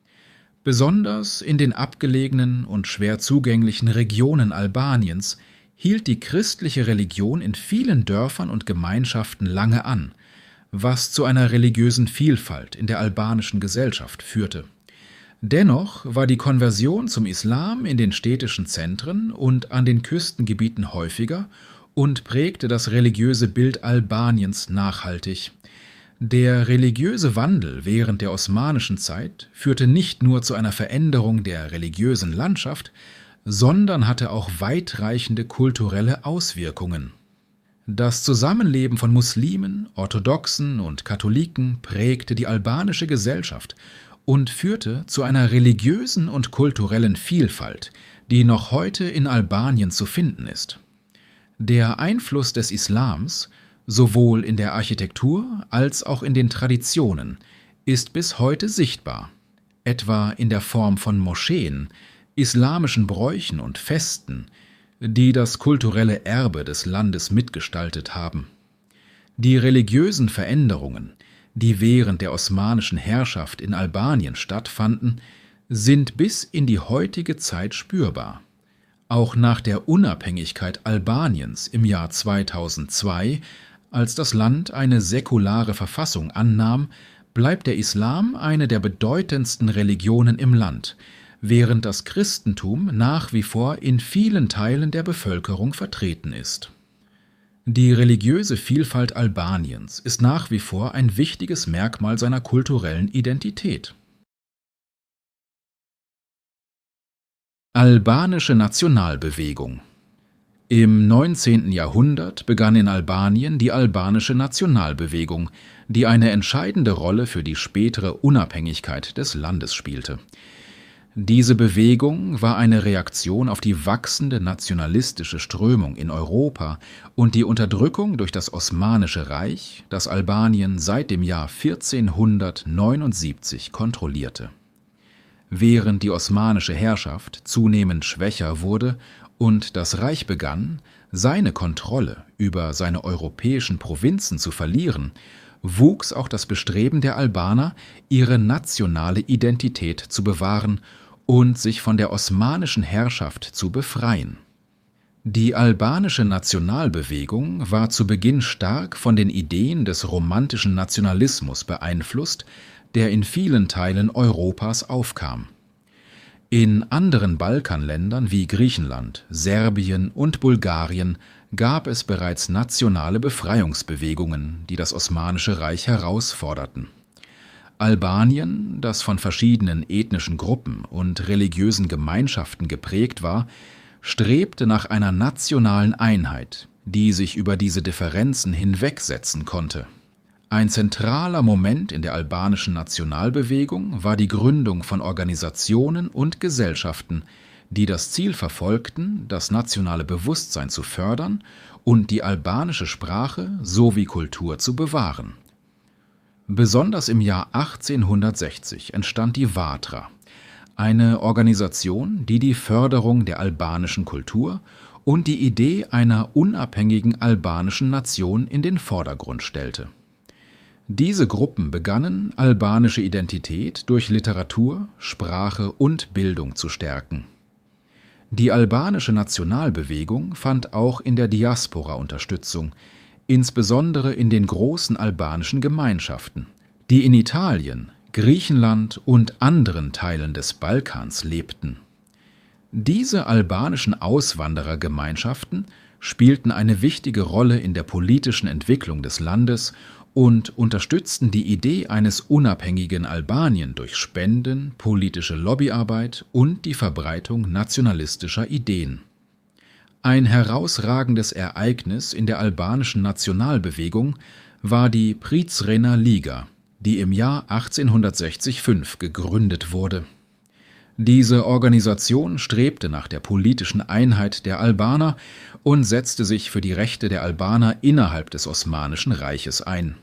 Besonders in den abgelegenen und schwer zugänglichen Regionen Albaniens hielt die christliche Religion in vielen Dörfern und Gemeinschaften lange an, was zu einer religiösen Vielfalt in der albanischen Gesellschaft führte. Dennoch war die Konversion zum Islam in den städtischen Zentren und an den Küstengebieten häufiger und prägte das religiöse Bild Albaniens nachhaltig. Der religiöse Wandel während der osmanischen Zeit führte nicht nur zu einer Veränderung der religiösen Landschaft, sondern hatte auch weitreichende kulturelle Auswirkungen. Das Zusammenleben von Muslimen, Orthodoxen und Katholiken prägte die albanische Gesellschaft und führte zu einer religiösen und kulturellen Vielfalt, die noch heute in Albanien zu finden ist. Der Einfluss des Islams, sowohl in der Architektur als auch in den Traditionen, ist bis heute sichtbar, etwa in der Form von Moscheen, islamischen Bräuchen und Festen, die das kulturelle Erbe des Landes mitgestaltet haben. Die religiösen Veränderungen, die während der osmanischen Herrschaft in Albanien stattfanden, sind bis in die heutige Zeit spürbar. Auch nach der Unabhängigkeit Albaniens im Jahr zweitausendzwei, als das Land eine säkulare Verfassung annahm, bleibt der Islam eine der bedeutendsten Religionen im Land, während das Christentum nach wie vor in vielen Teilen der Bevölkerung vertreten ist. Die religiöse Vielfalt Albaniens ist nach wie vor ein wichtiges Merkmal seiner kulturellen Identität. Albanische Nationalbewegung. Im neunzehnten Jahrhundert begann in Albanien die albanische Nationalbewegung, die eine entscheidende Rolle für die spätere Unabhängigkeit des Landes spielte. Diese Bewegung war eine Reaktion auf die wachsende nationalistische Strömung in Europa und die Unterdrückung durch das Osmanische Reich, das Albanien seit dem Jahr vierzehnhundertneunundsiebzig kontrollierte. Während die osmanische Herrschaft zunehmend schwächer wurde und das Reich begann, seine Kontrolle über seine europäischen Provinzen zu verlieren, wuchs auch das Bestreben der Albaner, ihre nationale Identität zu bewahren und sich von der osmanischen Herrschaft zu befreien. Die albanische Nationalbewegung war zu Beginn stark von den Ideen des romantischen Nationalismus beeinflusst, der in vielen Teilen Europas aufkam. In anderen Balkanländern wie Griechenland, Serbien und Bulgarien gab es bereits nationale Befreiungsbewegungen, die das Osmanische Reich herausforderten. Albanien, das von verschiedenen ethnischen Gruppen und religiösen Gemeinschaften geprägt war, strebte nach einer nationalen Einheit, die sich über diese Differenzen hinwegsetzen konnte. Ein zentraler Moment in der albanischen Nationalbewegung war die Gründung von Organisationen und Gesellschaften, die das Ziel verfolgten, das nationale Bewusstsein zu fördern und die albanische Sprache sowie Kultur zu bewahren. Besonders im Jahr achtzehnhundertsechzig entstand die Vatra, eine Organisation, die die Förderung der albanischen Kultur und die Idee einer unabhängigen albanischen Nation in den Vordergrund stellte. Diese Gruppen begannen, albanische Identität durch Literatur, Sprache und Bildung zu stärken. Die albanische Nationalbewegung fand auch in der Diaspora Unterstützung, insbesondere in den großen albanischen Gemeinschaften, die in Italien, Griechenland und anderen Teilen des Balkans lebten. Diese albanischen Auswanderergemeinschaften spielten eine wichtige Rolle in der politischen Entwicklung des Landes und unterstützten die Idee eines unabhängigen Albanien durch Spenden, politische Lobbyarbeit und die Verbreitung nationalistischer Ideen. Ein herausragendes Ereignis in der albanischen Nationalbewegung war die Prizrena Liga, die im Jahr achtzehnhundertsechzig gegründet wurde. Diese Organisation strebte nach der politischen Einheit der Albaner und setzte sich für die Rechte der Albaner innerhalb des Osmanischen Reiches ein.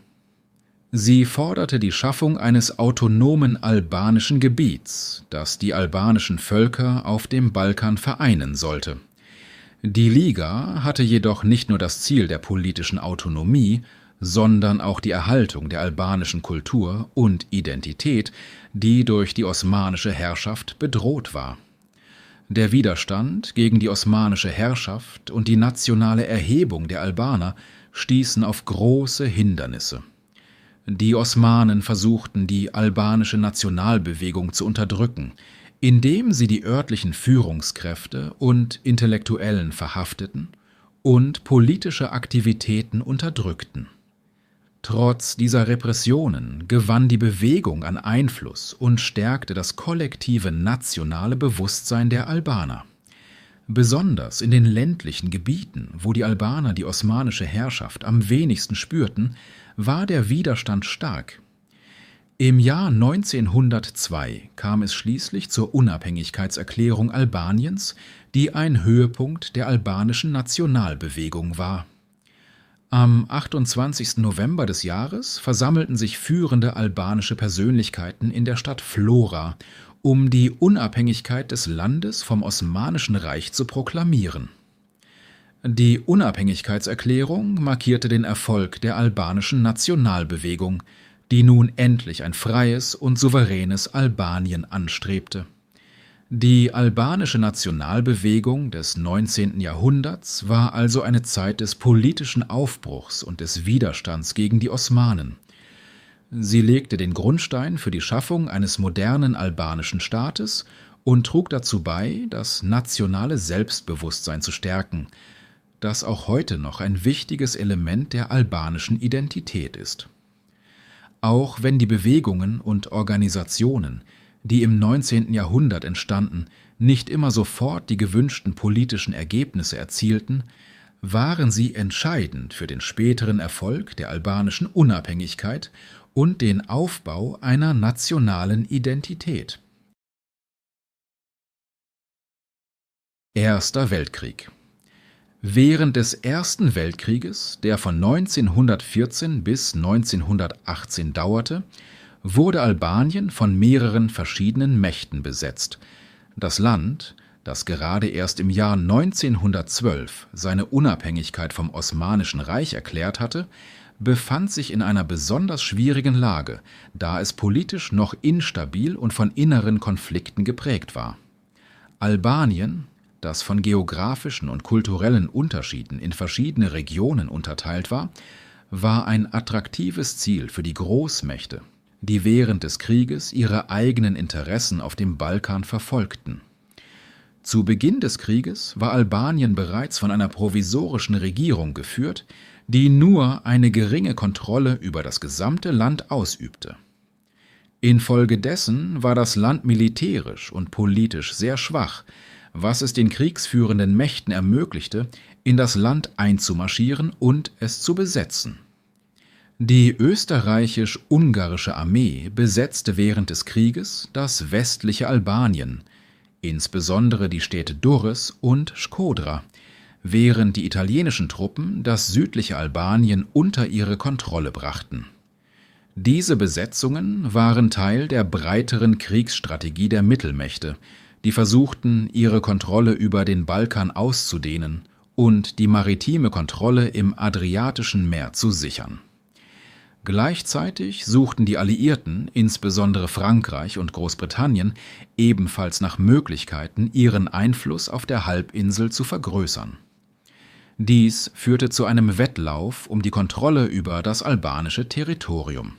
Sie forderte die Schaffung eines autonomen albanischen Gebiets, das die albanischen Völker auf dem Balkan vereinen sollte. Die Liga hatte jedoch nicht nur das Ziel der politischen Autonomie, sondern auch die Erhaltung der albanischen Kultur und Identität, die durch die osmanische Herrschaft bedroht war. Der Widerstand gegen die osmanische Herrschaft und die nationale Erhebung der Albaner stießen auf große Hindernisse. Die Osmanen versuchten, die albanische Nationalbewegung zu unterdrücken, indem sie die örtlichen Führungskräfte und Intellektuellen verhafteten und politische Aktivitäten unterdrückten. Trotz dieser Repressionen gewann die Bewegung an Einfluss und stärkte das kollektive nationale Bewusstsein der Albaner. Besonders in den ländlichen Gebieten, wo die Albaner die osmanische Herrschaft am wenigsten spürten, war der Widerstand stark. Im Jahr neunzehnhundertzwei kam es schließlich zur Unabhängigkeitserklärung Albaniens, die ein Höhepunkt der albanischen Nationalbewegung war. Am achtundzwanzigsten November des Jahres versammelten sich führende albanische Persönlichkeiten in der Stadt Flora, um die Unabhängigkeit des Landes vom Osmanischen Reich zu proklamieren. Die Unabhängigkeitserklärung markierte den Erfolg der albanischen Nationalbewegung, die nun endlich ein freies und souveränes Albanien anstrebte. Die albanische Nationalbewegung des neunzehnten Jahrhunderts war also eine Zeit des politischen Aufbruchs und des Widerstands gegen die Osmanen. Sie legte den Grundstein für die Schaffung eines modernen albanischen Staates und trug dazu bei, das nationale Selbstbewusstsein zu stärken, das auch heute noch ein wichtiges Element der albanischen Identität ist. Auch wenn die Bewegungen und Organisationen, die im neunzehnten Jahrhundert entstanden, nicht immer sofort die gewünschten politischen Ergebnisse erzielten, waren sie entscheidend für den späteren Erfolg der albanischen Unabhängigkeit und den Aufbau einer nationalen Identität. Erster Weltkrieg. Während des Ersten Weltkrieges, der von neunzehnhundertvierzehn bis neunzehnhundertachtzehn dauerte, wurde Albanien von mehreren verschiedenen Mächten besetzt. Das Land, das gerade erst im Jahr neunzehnhundertzwölf seine Unabhängigkeit vom Osmanischen Reich erklärt hatte, befand sich in einer besonders schwierigen Lage, da es politisch noch instabil und von inneren Konflikten geprägt war. Albanien, das von geografischen und kulturellen Unterschieden in verschiedene Regionen unterteilt war, war ein attraktives Ziel für die Großmächte, die während des Krieges ihre eigenen Interessen auf dem Balkan verfolgten. Zu Beginn des Krieges war Albanien bereits von einer provisorischen Regierung geführt, die nur eine geringe Kontrolle über das gesamte Land ausübte. Infolgedessen war das Land militärisch und politisch sehr schwach, was es den kriegsführenden Mächten ermöglichte, in das Land einzumarschieren und es zu besetzen. Die österreichisch-ungarische Armee besetzte während des Krieges das westliche Albanien, insbesondere die Städte Durrës und Shkodra, während die italienischen Truppen das südliche Albanien unter ihre Kontrolle brachten. Diese Besetzungen waren Teil der breiteren Kriegsstrategie der Mittelmächte, die versuchten, ihre Kontrolle über den Balkan auszudehnen und die maritime Kontrolle im Adriatischen Meer zu sichern. Gleichzeitig suchten die Alliierten, insbesondere Frankreich und Großbritannien, ebenfalls nach Möglichkeiten, ihren Einfluss auf der Halbinsel zu vergrößern. Dies führte zu einem Wettlauf um die Kontrolle über das albanische Territorium.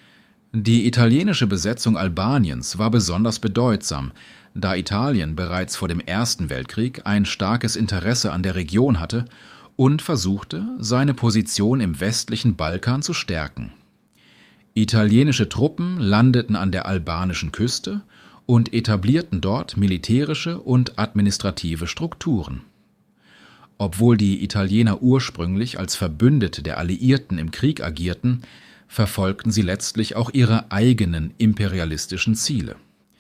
Die italienische Besetzung Albaniens war besonders bedeutsam, da Italien bereits vor dem Ersten Weltkrieg ein starkes Interesse an der Region hatte und versuchte, seine Position im westlichen Balkan zu stärken. Italienische Truppen landeten an der albanischen Küste und etablierten dort militärische und administrative Strukturen. Obwohl die Italiener ursprünglich als Verbündete der Alliierten im Krieg agierten, verfolgten sie letztlich auch ihre eigenen imperialistischen Ziele.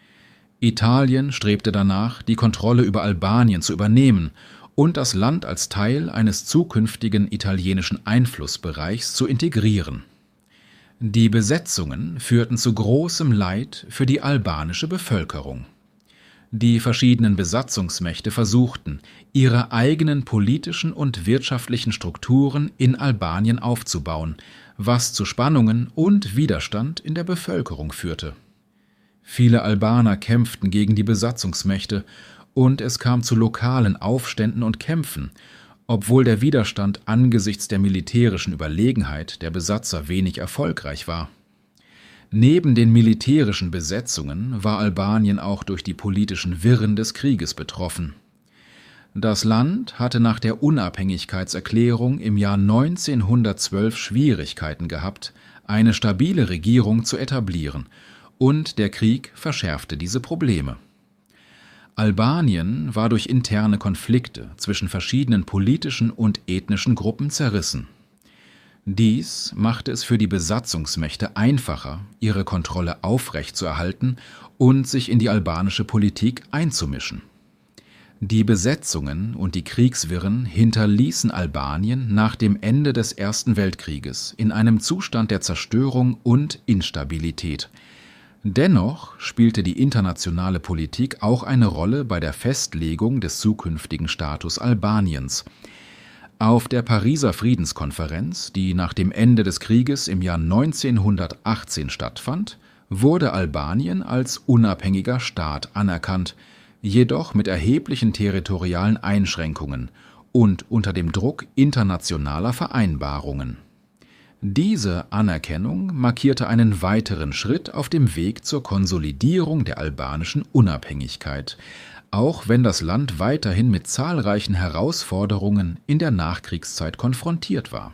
Italien strebte danach, die Kontrolle über Albanien zu übernehmen und das Land als Teil eines zukünftigen italienischen Einflussbereichs zu integrieren. Die Besetzungen führten zu großem Leid für die albanische Bevölkerung. Die verschiedenen Besatzungsmächte versuchten, ihre eigenen politischen und wirtschaftlichen Strukturen in Albanien aufzubauen, was zu Spannungen und Widerstand in der Bevölkerung führte. Viele Albaner kämpften gegen die Besatzungsmächte und es kam zu lokalen Aufständen und Kämpfen, obwohl der Widerstand angesichts der militärischen Überlegenheit der Besatzer wenig erfolgreich war. Neben den militärischen Besetzungen war Albanien auch durch die politischen Wirren des Krieges betroffen. Das Land hatte nach der Unabhängigkeitserklärung im Jahr neunzehnhundertzwölf Schwierigkeiten gehabt, eine stabile Regierung zu etablieren, und der Krieg verschärfte diese Probleme. Albanien war durch interne Konflikte zwischen verschiedenen politischen und ethnischen Gruppen zerrissen. Dies machte es für die Besatzungsmächte einfacher, ihre Kontrolle aufrechtzuerhalten und sich in die albanische Politik einzumischen. Die Besetzungen und die Kriegswirren hinterließen Albanien nach dem Ende des Ersten Weltkrieges in einem Zustand der Zerstörung und Instabilität. Dennoch spielte die internationale Politik auch eine Rolle bei der Festlegung des zukünftigen Status Albaniens. Auf der Pariser Friedenskonferenz, die nach dem Ende des Krieges im Jahr neunzehnhundertachtzehn stattfand, wurde Albanien als unabhängiger Staat anerkannt, jedoch mit erheblichen territorialen Einschränkungen und unter dem Druck internationaler Vereinbarungen. Diese Anerkennung markierte einen weiteren Schritt auf dem Weg zur Konsolidierung der albanischen Unabhängigkeit, auch wenn das Land weiterhin mit zahlreichen Herausforderungen in der Nachkriegszeit konfrontiert war.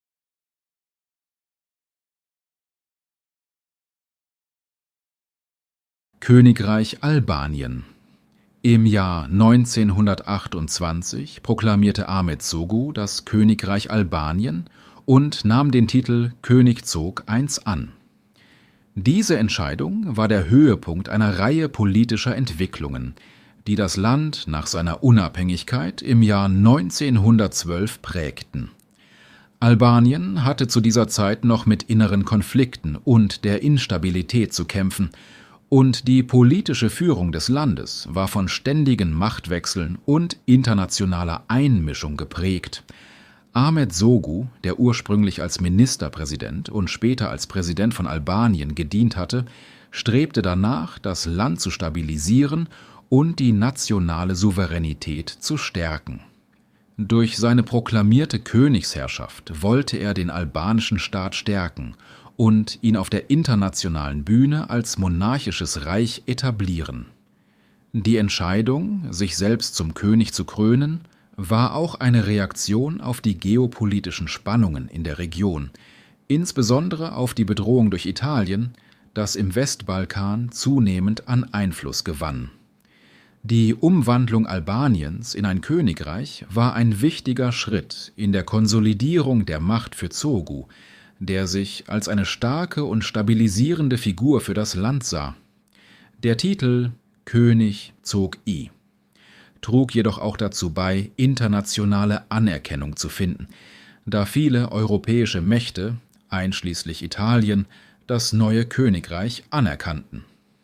Königreich Albanien. Im Jahr neunzehnhundertachtundzwanzig proklamierte Ahmet Zogu das Königreich Albanien und nahm den Titel Königzog der Erste an. Diese Entscheidung war der Höhepunkt einer Reihe politischer Entwicklungen, die das Land nach seiner Unabhängigkeit im Jahr neunzehnhundertzwölf prägten. Albanien hatte zu dieser Zeit noch mit inneren Konflikten und der Instabilität zu kämpfen, und die politische Führung des Landes war von ständigen Machtwechseln und internationaler Einmischung geprägt. Ahmet Zogu, der ursprünglich als Ministerpräsident und später als Präsident von Albanien gedient hatte, strebte danach, das Land zu stabilisieren und die nationale Souveränität zu stärken. Durch seine proklamierte Königsherrschaft wollte er den albanischen Staat stärken und ihn auf der internationalen Bühne als monarchisches Reich etablieren. Die Entscheidung, sich selbst zum König zu krönen, war auch eine Reaktion auf die geopolitischen Spannungen in der Region, insbesondere auf die Bedrohung durch Italien, das im Westbalkan zunehmend an Einfluss gewann. Die Umwandlung Albaniens in ein Königreich war ein wichtiger Schritt in der Konsolidierung der Macht für Zogu, der sich als eine starke und stabilisierende Figur für das Land sah. Der Titel König Zog I trug jedoch auch dazu bei, internationale Anerkennung zu finden, da viele europäische Mächte, einschließlich Italien, das neue Königreich anerkannten.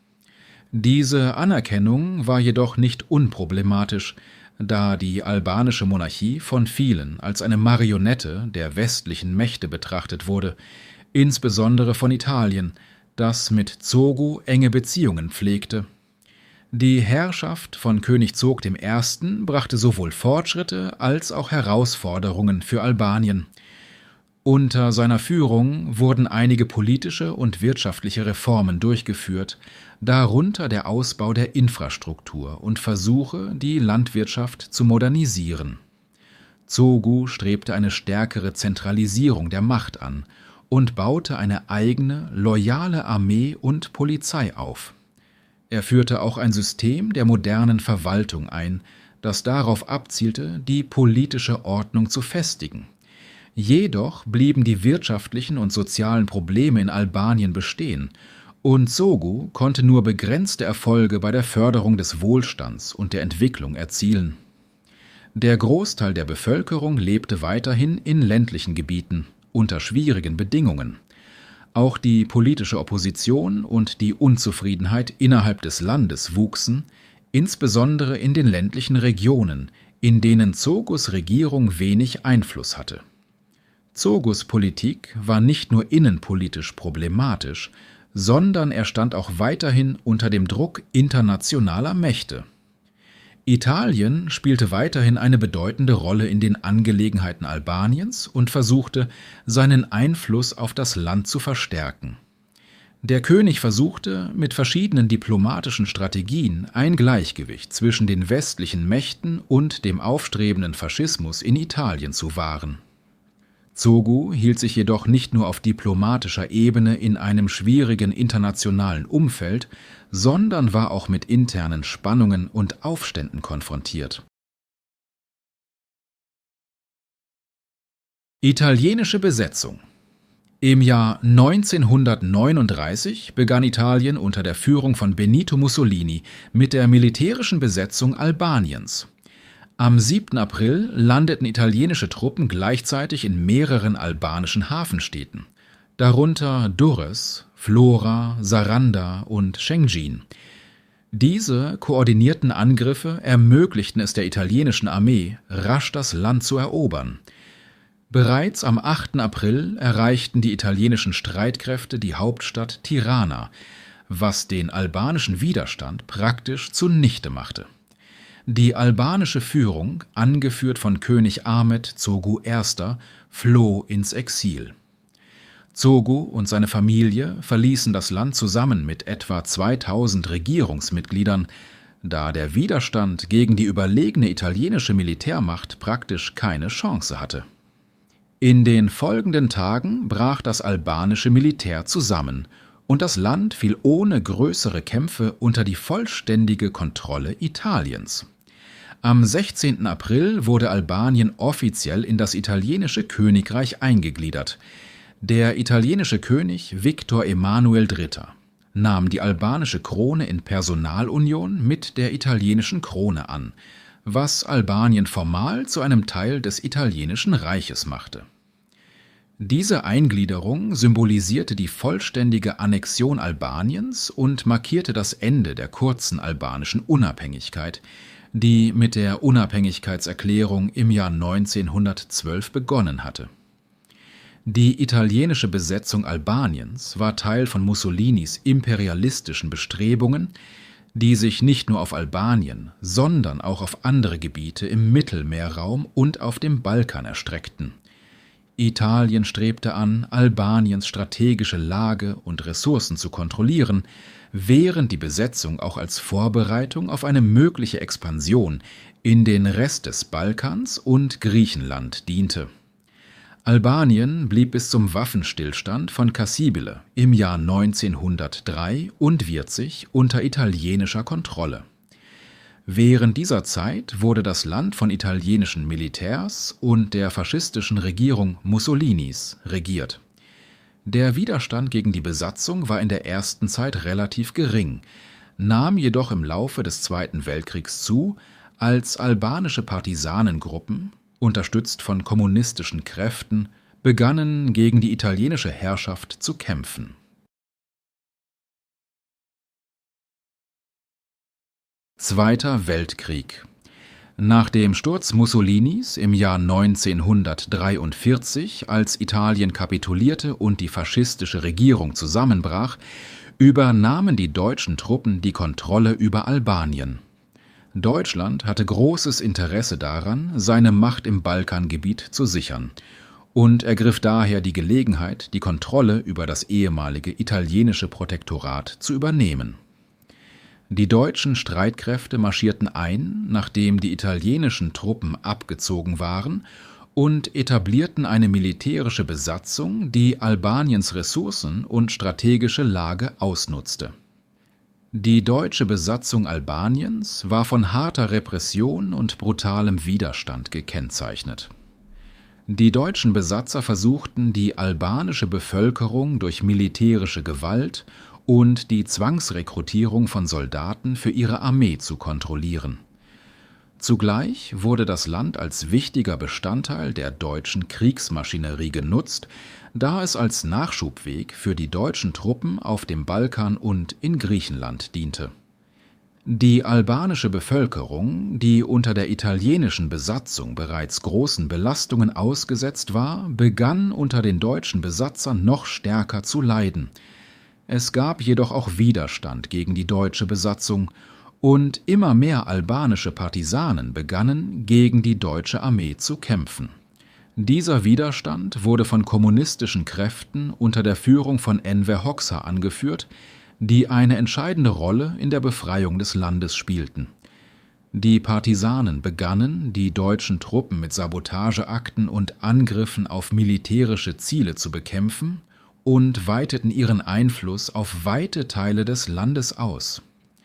Diese Anerkennung war jedoch nicht unproblematisch, da die albanische Monarchie von vielen als eine Marionette der westlichen Mächte betrachtet wurde, insbesondere von Italien, das mit Zogu enge Beziehungen pflegte. Die Herrschaft von König Zog der Erste brachte sowohl Fortschritte als auch Herausforderungen für Albanien. Unter seiner Führung wurden einige politische und wirtschaftliche Reformen durchgeführt, darunter der Ausbau der Infrastruktur und Versuche, die Landwirtschaft zu modernisieren. Zogu strebte eine stärkere Zentralisierung der Macht an und baute eine eigene, loyale Armee und Polizei auf. Er führte auch ein System der modernen Verwaltung ein, das darauf abzielte, die politische Ordnung zu festigen. Jedoch blieben die wirtschaftlichen und sozialen Probleme in Albanien bestehen, und Zogu konnte nur begrenzte Erfolge bei der Förderung des Wohlstands und der Entwicklung erzielen. Der Großteil der Bevölkerung lebte weiterhin in ländlichen Gebieten, unter schwierigen Bedingungen. Auch die politische Opposition und die Unzufriedenheit innerhalb des Landes wuchsen, insbesondere in den ländlichen Regionen, in denen Zogus Regierung wenig Einfluss hatte. Zogus Politik war nicht nur innenpolitisch problematisch, sondern er stand auch weiterhin unter dem Druck internationaler Mächte. Italien spielte weiterhin eine bedeutende Rolle in den Angelegenheiten Albaniens und versuchte, seinen Einfluss auf das Land zu verstärken. Der König versuchte, mit verschiedenen diplomatischen Strategien ein Gleichgewicht zwischen den westlichen Mächten und dem aufstrebenden Faschismus in Italien zu wahren. Zogu hielt sich jedoch nicht nur auf diplomatischer Ebene in einem schwierigen internationalen Umfeld, sondern war auch mit internen Spannungen und Aufständen konfrontiert. Italienische Besetzung. Im Jahr neunzehnhundertneununddreißig begann Italien unter der Führung von Benito Mussolini mit der militärischen Besetzung Albaniens. Am siebten April landeten italienische Truppen gleichzeitig in mehreren albanischen Hafenstädten, darunter Durrës, Vlora, Saranda und Shëngjin. Diese koordinierten Angriffe ermöglichten es der italienischen Armee, rasch das Land zu erobern. Bereits am achten April erreichten die italienischen Streitkräfte die Hauptstadt Tirana, was den albanischen Widerstand praktisch zunichte machte. Die albanische Führung, angeführt von König Ahmed Zogu I., floh ins Exil. Zogu und seine Familie verließen das Land zusammen mit etwa zweitausend Regierungsmitgliedern, da der Widerstand gegen die überlegene italienische Militärmacht praktisch keine Chance hatte. In den folgenden Tagen brach das albanische Militär zusammen und das Land fiel ohne größere Kämpfe unter die vollständige Kontrolle Italiens. Am sechzehnten April wurde Albanien offiziell in das italienische Königreich eingegliedert. Der italienische König Victor Emanuel Dritter nahm die albanische Krone in Personalunion mit der italienischen Krone an, was Albanien formal zu einem Teil des italienischen Reiches machte. Diese Eingliederung symbolisierte die vollständige Annexion Albaniens und markierte das Ende der kurzen albanischen Unabhängigkeit, die mit der Unabhängigkeitserklärung im Jahr neunzehnhundertzwölf begonnen hatte. Die italienische Besetzung Albaniens war Teil von Mussolinis imperialistischen Bestrebungen, die sich nicht nur auf Albanien, sondern auch auf andere Gebiete im Mittelmeerraum und auf dem Balkan erstreckten. Italien strebte an, Albaniens strategische Lage und Ressourcen zu kontrollieren, während die Besetzung auch als Vorbereitung auf eine mögliche Expansion in den Rest des Balkans und Griechenland diente. Albanien blieb bis zum Waffenstillstand von Cassibile im Jahr neunzehnhundertdreiundvierzig unter italienischer Kontrolle. Während dieser Zeit wurde das Land von italienischen Militärs und der faschistischen Regierung Mussolinis regiert. Der Widerstand gegen die Besatzung war in der ersten Zeit relativ gering, nahm jedoch im Laufe des Zweiten Weltkriegs zu, als albanische Partisanengruppen, unterstützt von kommunistischen Kräften, begannen gegen die italienische Herrschaft zu kämpfen. Zweiter Weltkrieg. Nach dem Sturz Mussolinis im Jahr neunzehnhundertdreiundvierzig, als Italien kapitulierte und die faschistische Regierung zusammenbrach, übernahmen die deutschen Truppen die Kontrolle über Albanien. Deutschland hatte großes Interesse daran, seine Macht im Balkangebiet zu sichern und ergriff daher die Gelegenheit, die Kontrolle über das ehemalige italienische Protektorat zu übernehmen. Die deutschen Streitkräfte marschierten ein, nachdem die italienischen Truppen abgezogen waren, und etablierten eine militärische Besatzung, die Albaniens Ressourcen und strategische Lage ausnutzte. Die deutsche Besatzung Albaniens war von harter Repression und brutalem Widerstand gekennzeichnet. Die deutschen Besatzer versuchten, die albanische Bevölkerung durch militärische Gewalt und die Zwangsrekrutierung von Soldaten für ihre Armee zu kontrollieren. Zugleich wurde das Land als wichtiger Bestandteil der deutschen Kriegsmaschinerie genutzt, da es als Nachschubweg für die deutschen Truppen auf dem Balkan und in Griechenland diente. Die albanische Bevölkerung, die unter der italienischen Besatzung bereits großen Belastungen ausgesetzt war, begann unter den deutschen Besatzern noch stärker zu leiden. Es gab jedoch auch Widerstand gegen die deutsche Besatzung und immer mehr albanische Partisanen begannen, gegen die deutsche Armee zu kämpfen. Dieser Widerstand wurde von kommunistischen Kräften unter der Führung von Enver Hoxha angeführt, die eine entscheidende Rolle in der Befreiung des Landes spielten. Die Partisanen begannen, die deutschen Truppen mit Sabotageakten und Angriffen auf militärische Ziele zu bekämpfen und weiteten ihren Einfluss auf weite Teile des Landes aus.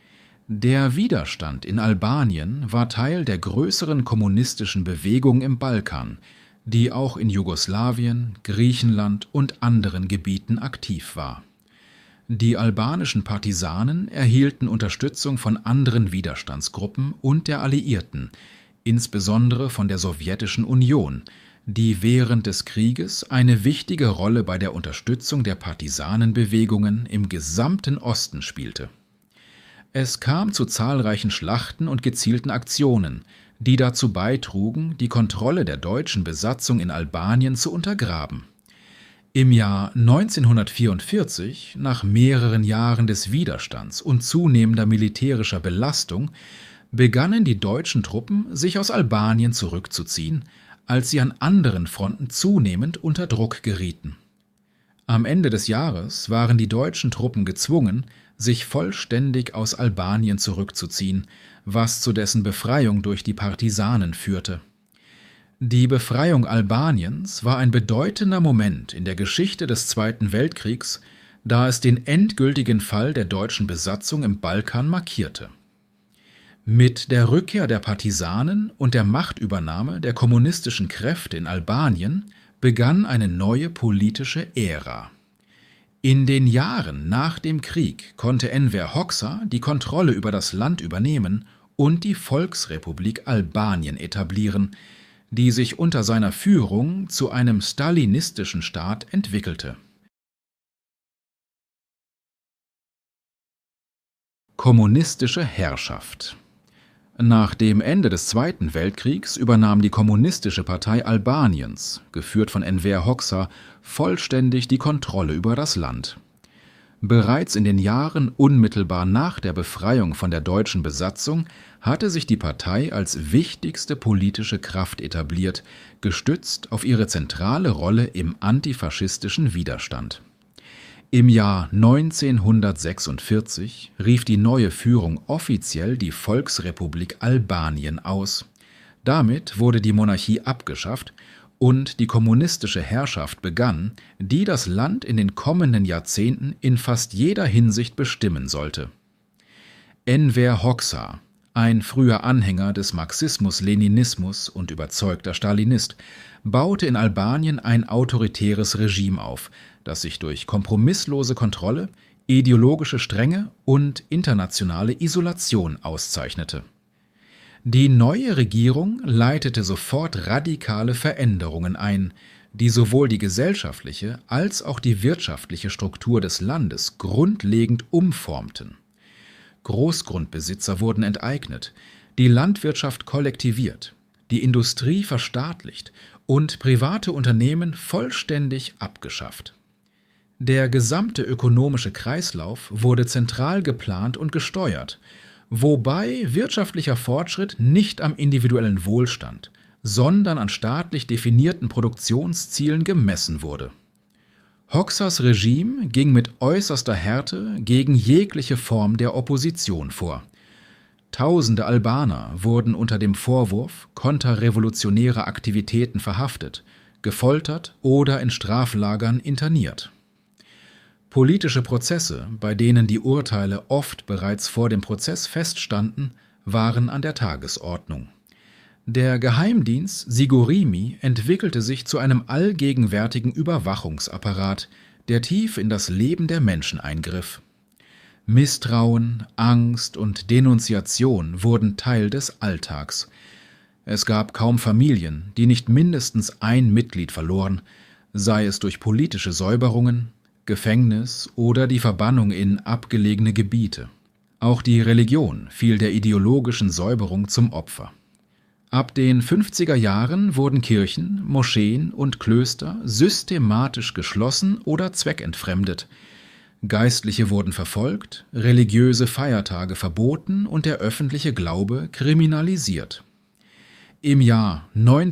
Der Widerstand in Albanien war Teil der größeren kommunistischen Bewegung im Balkan, die auch in Jugoslawien, Griechenland und anderen Gebieten aktiv war. Die albanischen Partisanen erhielten Unterstützung von anderen Widerstandsgruppen und der Alliierten, insbesondere von der Sowjetischen Union, die während des Krieges eine wichtige Rolle bei der Unterstützung der Partisanenbewegungen im gesamten Osten spielte. Es kam zu zahlreichen Schlachten und gezielten Aktionen, die dazu beitrugen, die Kontrolle der deutschen Besatzung in Albanien zu untergraben. Im Jahr neunzehnhundertvierundvierzig, nach mehreren Jahren des Widerstands und zunehmender militärischer Belastung, begannen die deutschen Truppen, sich aus Albanien zurückzuziehen, als sie an anderen Fronten zunehmend unter Druck gerieten. Am Ende des Jahres waren die deutschen Truppen gezwungen, sich vollständig aus Albanien zurückzuziehen, was zu dessen Befreiung durch die Partisanen führte. Die Befreiung Albaniens war ein bedeutender Moment in der Geschichte des Zweiten Weltkriegs, da es den endgültigen Fall der deutschen Besatzung im Balkan markierte. Mit der Rückkehr der Partisanen und der Machtübernahme der kommunistischen Kräfte in Albanien begann eine neue politische Ära. In den Jahren nach dem Krieg konnte Enver Hoxha die Kontrolle über das Land übernehmen und die Volksrepublik Albanien etablieren, die sich unter seiner Führung zu einem stalinistischen Staat entwickelte. Kommunistische Herrschaft. Nach dem Ende des Zweiten Weltkriegs übernahm die Kommunistische Partei Albaniens, geführt von Enver Hoxha, vollständig die Kontrolle über das Land. Bereits in den Jahren unmittelbar nach der Befreiung von der deutschen Besatzung hatte sich die Partei als wichtigste politische Kraft etabliert, gestützt auf ihre zentrale Rolle im antifaschistischen Widerstand. Im Jahr neunzehnhundertsechsundvierzig rief die neue Führung offiziell die Volksrepublik Albanien aus. Damit wurde die Monarchie abgeschafft und die kommunistische Herrschaft begann, die das Land in den kommenden Jahrzehnten in fast jeder Hinsicht bestimmen sollte. Enver Hoxha, ein früher Anhänger des Marxismus-Leninismus und überzeugter Stalinist, baute in Albanien ein autoritäres Regime auf, das sich durch kompromisslose Kontrolle, ideologische Strenge und internationale Isolation auszeichnete. Die neue Regierung leitete sofort radikale Veränderungen ein, die sowohl die gesellschaftliche als auch die wirtschaftliche Struktur des Landes grundlegend umformten. Großgrundbesitzer wurden enteignet, die Landwirtschaft kollektiviert, die Industrie verstaatlicht und private Unternehmen vollständig abgeschafft. Der gesamte ökonomische Kreislauf wurde zentral geplant und gesteuert, wobei wirtschaftlicher Fortschritt nicht am individuellen Wohlstand, sondern an staatlich definierten Produktionszielen gemessen wurde. Hoxhas Regime ging mit äußerster Härte gegen jegliche Form der Opposition vor. Tausende Albaner wurden unter dem Vorwurf konterrevolutionärer Aktivitäten verhaftet, gefoltert oder in Straflagern interniert. Politische Prozesse, bei denen die Urteile oft bereits vor dem Prozess feststanden, waren an der Tagesordnung. Der Geheimdienst Sigurimi entwickelte sich zu einem allgegenwärtigen Überwachungsapparat, der tief in das Leben der Menschen eingriff. Misstrauen, Angst und Denunziation wurden Teil des Alltags. Es gab kaum Familien, die nicht mindestens ein Mitglied verloren, sei es durch politische Säuberungen, Gefängnis oder die Verbannung in abgelegene Gebiete. Auch die Religion fiel der ideologischen Säuberung zum Opfer. Ab den fünfziger Jahren wurden Kirchen, Moscheen und Klöster systematisch geschlossen oder zweckentfremdet. Geistliche wurden verfolgt, religiöse Feiertage verboten und der öffentliche Glaube kriminalisiert. Im Jahr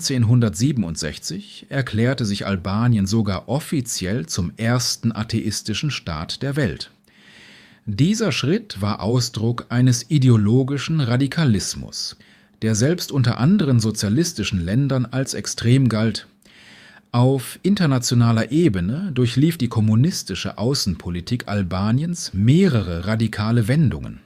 neunzehnhundertsiebenundsechzig erklärte sich Albanien sogar offiziell zum ersten atheistischen Staat der Welt. Dieser Schritt war Ausdruck eines ideologischen Radikalismus, der selbst unter anderen sozialistischen Ländern als extrem galt. Auf internationaler Ebene durchlief die kommunistische Außenpolitik Albaniens mehrere radikale Wendungen.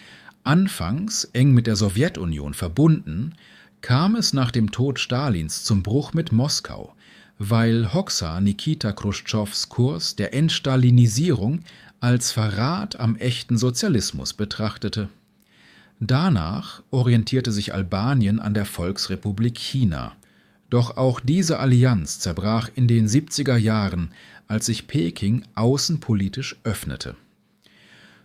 Anfangs eng mit der Sowjetunion verbunden, kam es nach dem Tod Stalins zum Bruch mit Moskau, weil Hoxha Nikita Chruschtschows Kurs der Entstalinisierung als Verrat am echten Sozialismus betrachtete. Danach orientierte sich Albanien an der Volksrepublik China. Doch auch diese Allianz zerbrach in den siebziger Jahren, als sich Peking außenpolitisch öffnete.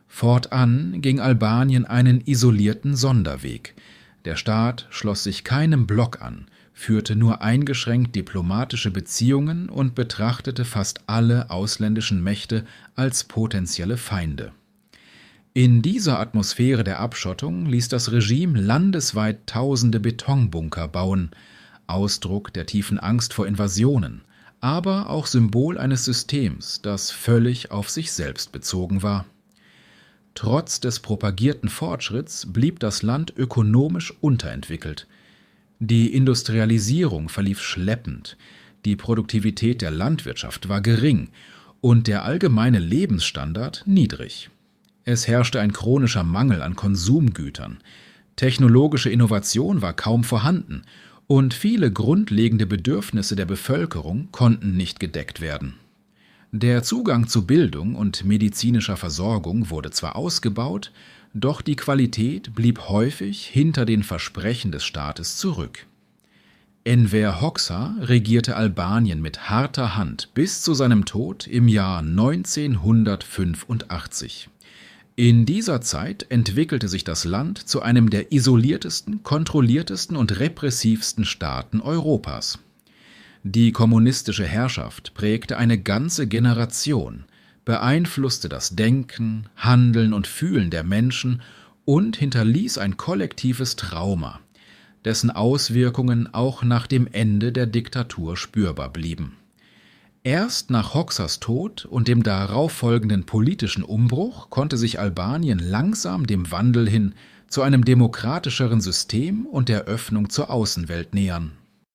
Fortan ging Albanien einen isolierten Sonderweg. Der Staat schloss sich keinem Block an, führte nur eingeschränkt diplomatische Beziehungen und betrachtete fast alle ausländischen Mächte als potenzielle Feinde. In dieser Atmosphäre der Abschottung ließ das Regime landesweit tausende Betonbunker bauen, Ausdruck der tiefen Angst vor Invasionen, aber auch Symbol eines Systems, das völlig auf sich selbst bezogen war. Trotz des propagierten Fortschritts blieb das Land ökonomisch unterentwickelt. Die Industrialisierung verlief schleppend, die Produktivität der Landwirtschaft war gering und der allgemeine Lebensstandard niedrig. Es herrschte ein chronischer Mangel an Konsumgütern, technologische Innovation war kaum vorhanden und viele grundlegende Bedürfnisse der Bevölkerung konnten nicht gedeckt werden. Der Zugang zu Bildung und medizinischer Versorgung wurde zwar ausgebaut, doch die Qualität blieb häufig hinter den Versprechen des Staates zurück. Enver Hoxha regierte Albanien mit harter Hand bis zu seinem Tod im Jahr neunzehnhundertfünfundachtzig. In dieser Zeit entwickelte sich das Land zu einem der isoliertesten, kontrolliertesten und repressivsten Staaten Europas. Die kommunistische Herrschaft prägte eine ganze Generation, beeinflusste das Denken, Handeln und Fühlen der Menschen und hinterließ ein kollektives Trauma, dessen Auswirkungen auch nach dem Ende der Diktatur spürbar blieben. Erst nach Hoxhas Tod und dem darauffolgenden politischen Umbruch konnte sich Albanien langsam dem Wandel hin zu einem demokratischeren System und der Öffnung zur Außenwelt nähern.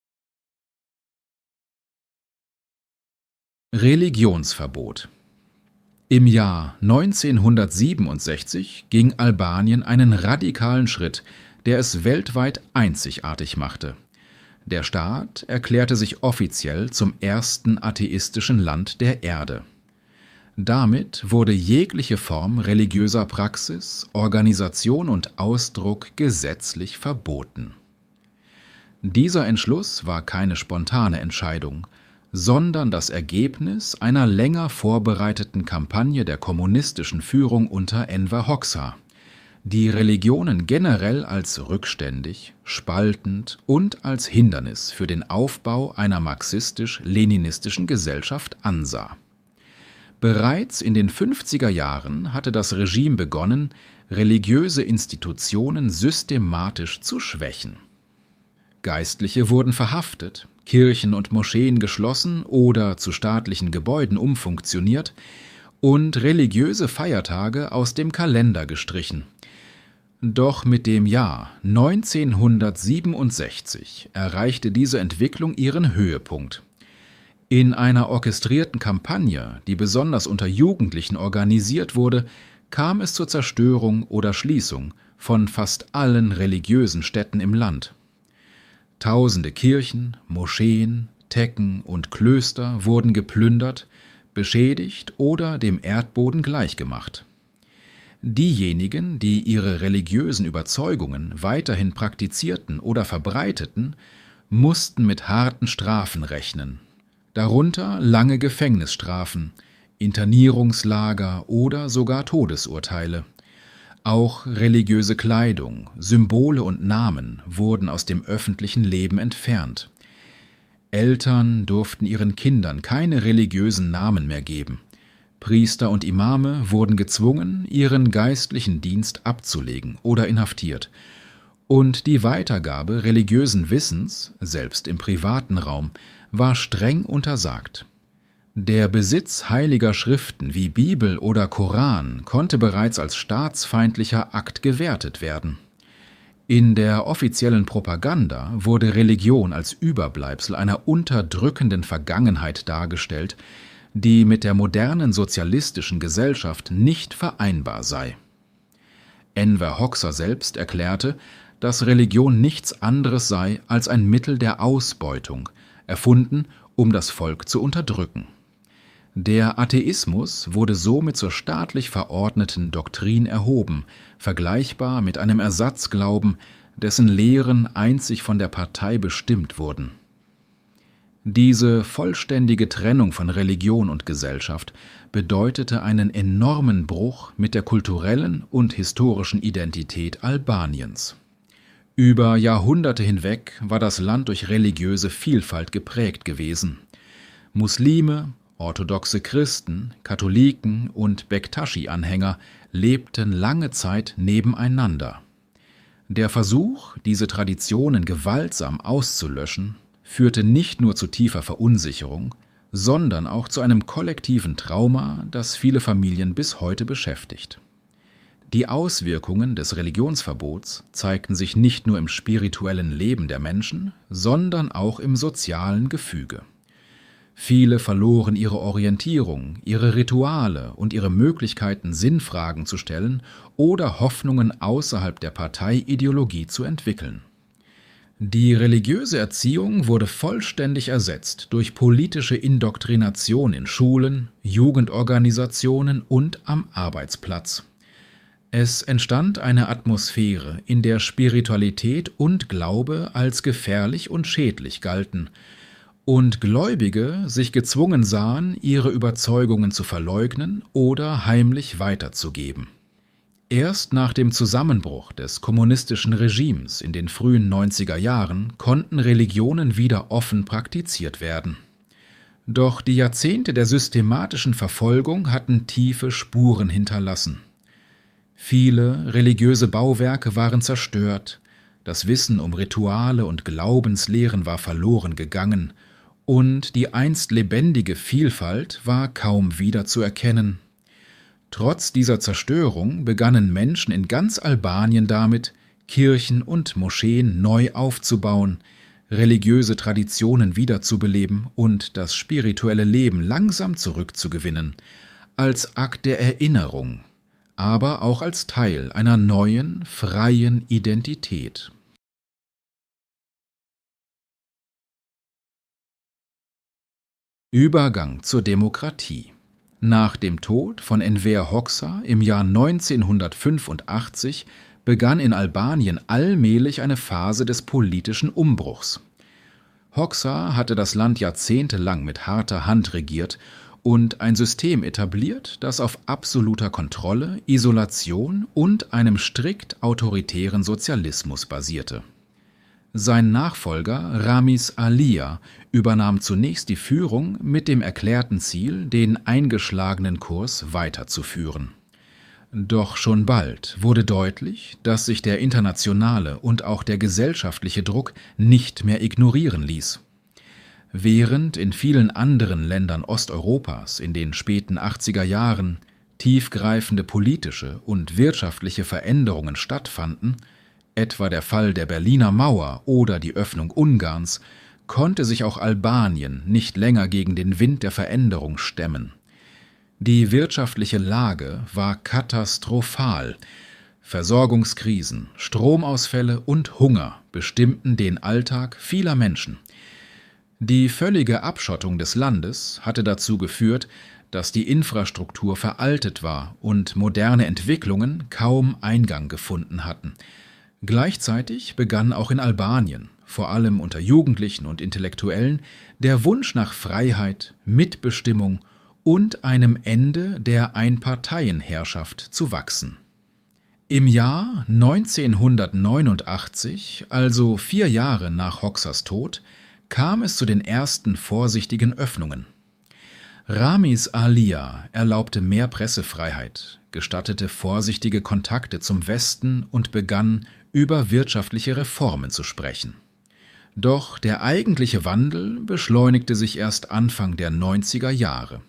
Religionsverbot. Im Jahr neunzehnhundertsiebenundsechzig ging Albanien einen radikalen Schritt, der es weltweit einzigartig machte. Der Staat erklärte sich offiziell zum ersten atheistischen Land der Erde. Damit wurde jegliche Form religiöser Praxis, Organisation und Ausdruck gesetzlich verboten. Dieser Entschluss war keine spontane Entscheidung, sondern das Ergebnis einer länger vorbereiteten Kampagne der kommunistischen Führung unter Enver Hoxha, die Religionen generell als rückständig, spaltend und als Hindernis für den Aufbau einer marxistisch-leninistischen Gesellschaft ansah. Bereits in den fünfziger Jahren hatte das Regime begonnen, religiöse Institutionen systematisch zu schwächen. Geistliche wurden verhaftet, Kirchen und Moscheen geschlossen oder zu staatlichen Gebäuden umfunktioniert und religiöse Feiertage aus dem Kalender gestrichen. Doch mit dem Jahr neunzehnhundertsiebenundsechzig erreichte diese Entwicklung ihren Höhepunkt. In einer orchestrierten Kampagne, die besonders unter Jugendlichen organisiert wurde, kam es zur Zerstörung oder Schließung von fast allen religiösen Stätten im Land. Tausende Kirchen, Moscheen, Tecken und Klöster wurden geplündert, beschädigt oder dem Erdboden gleichgemacht. Diejenigen, die ihre religiösen Überzeugungen weiterhin praktizierten oder verbreiteten, mussten mit harten Strafen rechnen, darunter lange Gefängnisstrafen, Internierungslager oder sogar Todesurteile. Auch religiöse Kleidung, Symbole und Namen wurden aus dem öffentlichen Leben entfernt. Eltern durften ihren Kindern keine religiösen Namen mehr geben. Priester und Imame wurden gezwungen, ihren geistlichen Dienst abzulegen oder inhaftiert, und die Weitergabe religiösen Wissens, selbst im privaten Raum, war streng untersagt. Der Besitz heiliger Schriften wie Bibel oder Koran konnte bereits als staatsfeindlicher Akt gewertet werden. In der offiziellen Propaganda wurde Religion als Überbleibsel einer unterdrückenden Vergangenheit dargestellt, die mit der modernen sozialistischen Gesellschaft nicht vereinbar sei. Enver Hoxha selbst erklärte, dass Religion nichts anderes sei als ein Mittel der Ausbeutung, erfunden, um das Volk zu unterdrücken. Der Atheismus wurde somit zur staatlich verordneten Doktrin erhoben, vergleichbar mit einem Ersatzglauben, dessen Lehren einzig von der Partei bestimmt wurden. Diese vollständige Trennung von Religion und Gesellschaft bedeutete einen enormen Bruch mit der kulturellen und historischen Identität Albaniens. Über Jahrhunderte hinweg war das Land durch religiöse Vielfalt geprägt gewesen. Muslime, orthodoxe Christen, Katholiken und Bektaschi-Anhänger lebten lange Zeit nebeneinander. Der Versuch, diese Traditionen gewaltsam auszulöschen, führte nicht nur zu tiefer Verunsicherung, sondern auch zu einem kollektiven Trauma, das viele Familien bis heute beschäftigt. Die Auswirkungen des Religionsverbots zeigten sich nicht nur im spirituellen Leben der Menschen, sondern auch im sozialen Gefüge. Viele verloren ihre Orientierung, ihre Rituale und ihre Möglichkeiten, Sinnfragen zu stellen oder Hoffnungen außerhalb der Parteiideologie zu entwickeln. Die religiöse Erziehung wurde vollständig ersetzt durch politische Indoktrination in Schulen, Jugendorganisationen und am Arbeitsplatz. Es entstand eine Atmosphäre, in der Spiritualität und Glaube als gefährlich und schädlich galten und Gläubige sich gezwungen sahen, ihre Überzeugungen zu verleugnen oder heimlich weiterzugeben. Erst nach dem Zusammenbruch des kommunistischen Regimes in den frühen neunziger Jahren konnten Religionen wieder offen praktiziert werden. Doch die Jahrzehnte der systematischen Verfolgung hatten tiefe Spuren hinterlassen. Viele religiöse Bauwerke waren zerstört, das Wissen um Rituale und Glaubenslehren war verloren gegangen und die einst lebendige Vielfalt war kaum wieder zu erkennen. Trotz dieser Zerstörung begannen Menschen in ganz Albanien damit, Kirchen und Moscheen neu aufzubauen, religiöse Traditionen wiederzubeleben und das spirituelle Leben langsam zurückzugewinnen, als Akt der Erinnerung, aber auch als Teil einer neuen, freien Identität. Übergang zur Demokratie. Nach dem Tod von Enver Hoxha im Jahr neunzehnhundertfünfundachtzig begann in Albanien allmählich eine Phase des politischen Umbruchs. Hoxha hatte das Land jahrzehntelang mit harter Hand regiert und ein System etabliert, das auf absoluter Kontrolle, Isolation und einem strikt autoritären Sozialismus basierte. Sein Nachfolger Ramiz Alia übernahm zunächst die Führung mit dem erklärten Ziel, den eingeschlagenen Kurs weiterzuführen. Doch schon bald wurde deutlich, dass sich der internationale und auch der gesellschaftliche Druck nicht mehr ignorieren ließ. Während in vielen anderen Ländern Osteuropas in den späten achtziger Jahren tiefgreifende politische und wirtschaftliche Veränderungen stattfanden, etwa der Fall der Berliner Mauer oder die Öffnung Ungarns, konnte sich auch Albanien nicht länger gegen den Wind der Veränderung stemmen. Die wirtschaftliche Lage war katastrophal. Versorgungskrisen, Stromausfälle und Hunger bestimmten den Alltag vieler Menschen. Die völlige Abschottung des Landes hatte dazu geführt, dass die Infrastruktur veraltet war und moderne Entwicklungen kaum Eingang gefunden hatten. Gleichzeitig begann auch in Albanien, vor allem unter Jugendlichen und Intellektuellen, der Wunsch nach Freiheit, Mitbestimmung und einem Ende der Einparteienherrschaft zu wachsen. Im Jahr neunzehnhundertneunundachtzig, also vier Jahre nach Hoxhas Tod, kam es zu den ersten vorsichtigen Öffnungen. Ramiz Alia erlaubte mehr Pressefreiheit, gestattete vorsichtige Kontakte zum Westen und begann, über wirtschaftliche Reformen zu sprechen. Doch der eigentliche Wandel beschleunigte sich erst Anfang der neunziger Jahre.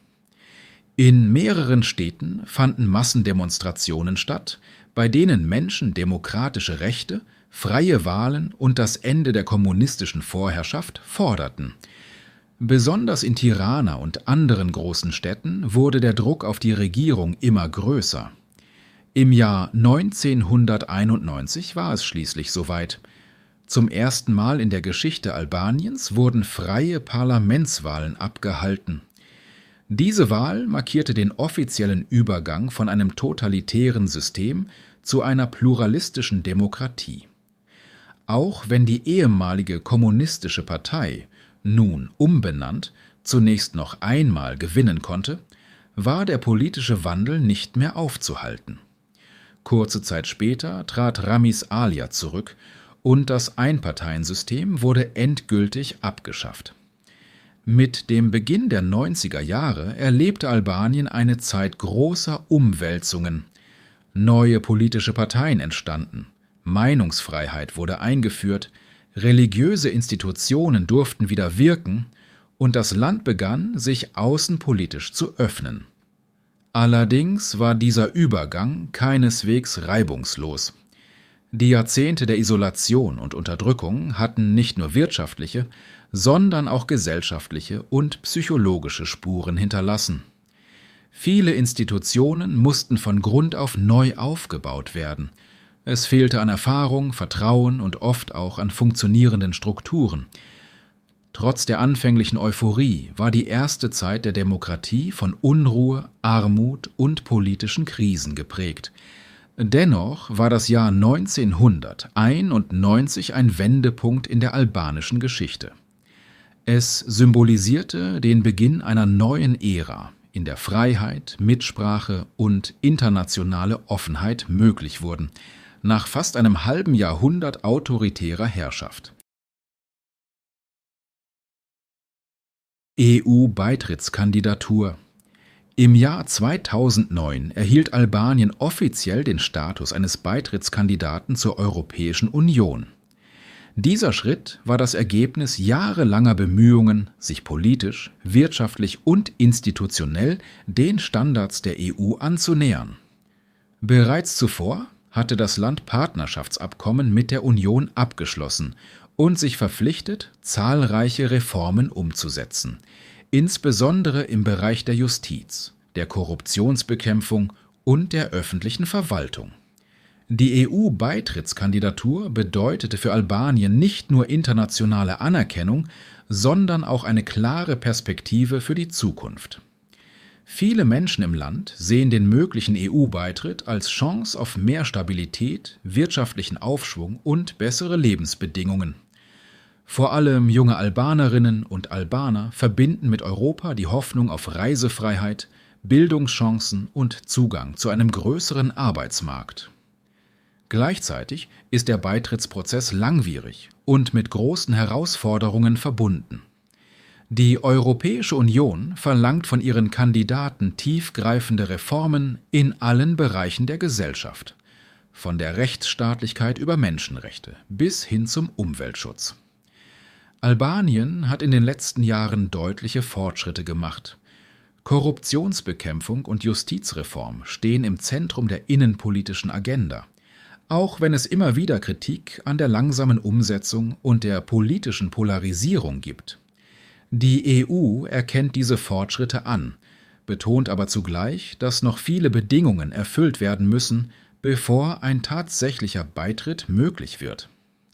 In mehreren Städten fanden Massendemonstrationen statt, bei denen Menschen demokratische Rechte, freie Wahlen und das Ende der kommunistischen Vorherrschaft forderten. Besonders in Tirana und anderen großen Städten wurde der Druck auf die Regierung immer größer. Im Jahr neunzehnhunderteinundneunzig war es schließlich soweit. Zum ersten Mal in der Geschichte Albaniens wurden freie Parlamentswahlen abgehalten. Diese Wahl markierte den offiziellen Übergang von einem totalitären System zu einer pluralistischen Demokratie. Auch wenn die ehemalige kommunistische Partei nun umbenannt, zunächst noch einmal gewinnen konnte, war der politische Wandel nicht mehr aufzuhalten. Kurze Zeit später trat Ramiz Alia zurück und das Einparteiensystem wurde endgültig abgeschafft. Mit dem Beginn der neunziger Jahre erlebte Albanien eine Zeit großer Umwälzungen. Neue politische Parteien entstanden, Meinungsfreiheit wurde eingeführt, religiöse Institutionen durften wieder wirken und das Land begann, sich außenpolitisch zu öffnen. Allerdings war dieser Übergang keineswegs reibungslos. Die Jahrzehnte der Isolation und Unterdrückung hatten nicht nur wirtschaftliche, sondern auch gesellschaftliche und psychologische Spuren hinterlassen. Viele Institutionen mussten von Grund auf neu aufgebaut werden. Es fehlte an Erfahrung, Vertrauen und oft auch an funktionierenden Strukturen. Trotz der anfänglichen Euphorie war die erste Zeit der Demokratie von Unruhe, Armut und politischen Krisen geprägt. Dennoch war das Jahr neunzehnhunderteinundneunzig ein Wendepunkt in der albanischen Geschichte. Es symbolisierte den Beginn einer neuen Ära, in der Freiheit, Mitsprache und internationale Offenheit möglich wurden, nach fast einem halben Jahrhundert autoritärer Herrschaft. E U-Beitrittskandidatur. Im Jahr zweitausendneun erhielt Albanien offiziell den Status eines Beitrittskandidaten zur Europäischen Union. Dieser Schritt war das Ergebnis jahrelanger Bemühungen, sich politisch, wirtschaftlich und institutionell den Standards der E U anzunähern. Bereits zuvor hatte das Land Partnerschaftsabkommen mit der Union abgeschlossen und sich verpflichtet, zahlreiche Reformen umzusetzen, insbesondere im Bereich der Justiz, der Korruptionsbekämpfung und der öffentlichen Verwaltung. Die E U-Beitrittskandidatur bedeutete für Albanien nicht nur internationale Anerkennung, sondern auch eine klare Perspektive für die Zukunft. Viele Menschen im Land sehen den möglichen E U-Beitritt als Chance auf mehr Stabilität, wirtschaftlichen Aufschwung und bessere Lebensbedingungen. Vor allem junge Albanerinnen und Albaner verbinden mit Europa die Hoffnung auf Reisefreiheit, Bildungschancen und Zugang zu einem größeren Arbeitsmarkt. Gleichzeitig ist der Beitrittsprozess langwierig und mit großen Herausforderungen verbunden. Die Europäische Union verlangt von ihren Kandidaten tiefgreifende Reformen in allen Bereichen der Gesellschaft, von der Rechtsstaatlichkeit über Menschenrechte bis hin zum Umweltschutz. Albanien hat in den letzten Jahren deutliche Fortschritte gemacht. Korruptionsbekämpfung und Justizreform stehen im Zentrum der innenpolitischen Agenda, auch wenn es immer wieder Kritik an der langsamen Umsetzung und der politischen Polarisierung gibt. Die E U erkennt diese Fortschritte an, betont aber zugleich, dass noch viele Bedingungen erfüllt werden müssen, bevor ein tatsächlicher Beitritt möglich wird.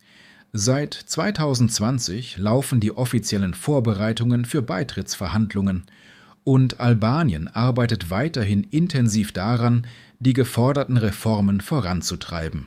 Seit zweitausendzwanzig laufen die offiziellen Vorbereitungen für Beitrittsverhandlungen und Albanien arbeitet weiterhin intensiv daran, die geforderten Reformen voranzutreiben.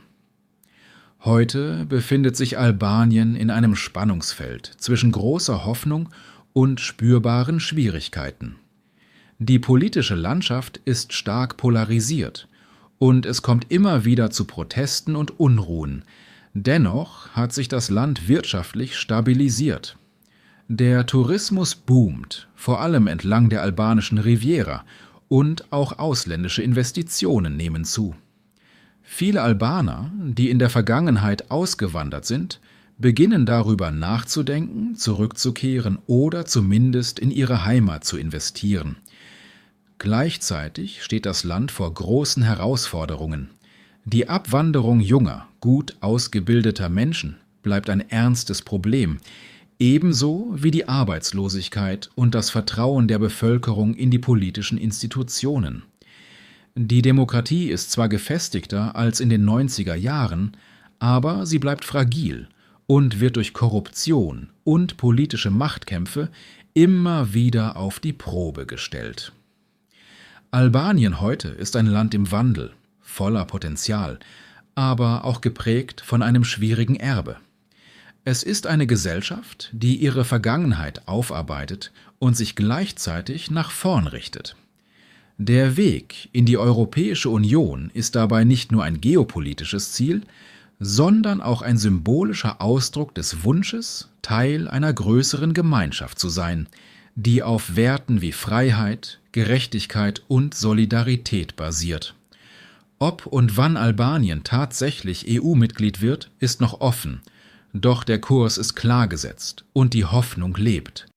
Heute befindet sich Albanien in einem Spannungsfeld zwischen großer Hoffnung und spürbaren Schwierigkeiten. Die politische Landschaft ist stark polarisiert und es kommt immer wieder zu Protesten und Unruhen. Dennoch hat sich das Land wirtschaftlich stabilisiert. Der Tourismus boomt, vor allem entlang der albanischen Riviera, und auch ausländische Investitionen nehmen zu. Viele Albaner, die in der Vergangenheit ausgewandert sind, beginnen darüber nachzudenken, zurückzukehren oder zumindest in ihre Heimat zu investieren. Gleichzeitig steht das Land vor großen Herausforderungen. Die Abwanderung junger, gut ausgebildeter Menschen bleibt ein ernstes Problem, ebenso wie die Arbeitslosigkeit und das Vertrauen der Bevölkerung in die politischen Institutionen. Die Demokratie ist zwar gefestigter als in den neunziger Jahren, aber sie bleibt fragil und wird durch Korruption und politische Machtkämpfe immer wieder auf die Probe gestellt. Albanien heute ist ein Land im Wandel, voller Potenzial, aber auch geprägt von einem schwierigen Erbe. Es ist eine Gesellschaft, die ihre Vergangenheit aufarbeitet und sich gleichzeitig nach vorn richtet. Der Weg in die Europäische Union ist dabei nicht nur ein geopolitisches Ziel, sondern auch ein symbolischer Ausdruck des Wunsches, Teil einer größeren Gemeinschaft zu sein, die auf Werten wie Freiheit, Gerechtigkeit und Solidarität basiert. Ob und wann Albanien tatsächlich E U-Mitglied wird, ist noch offen, doch der Kurs ist klar gesetzt und die Hoffnung lebt.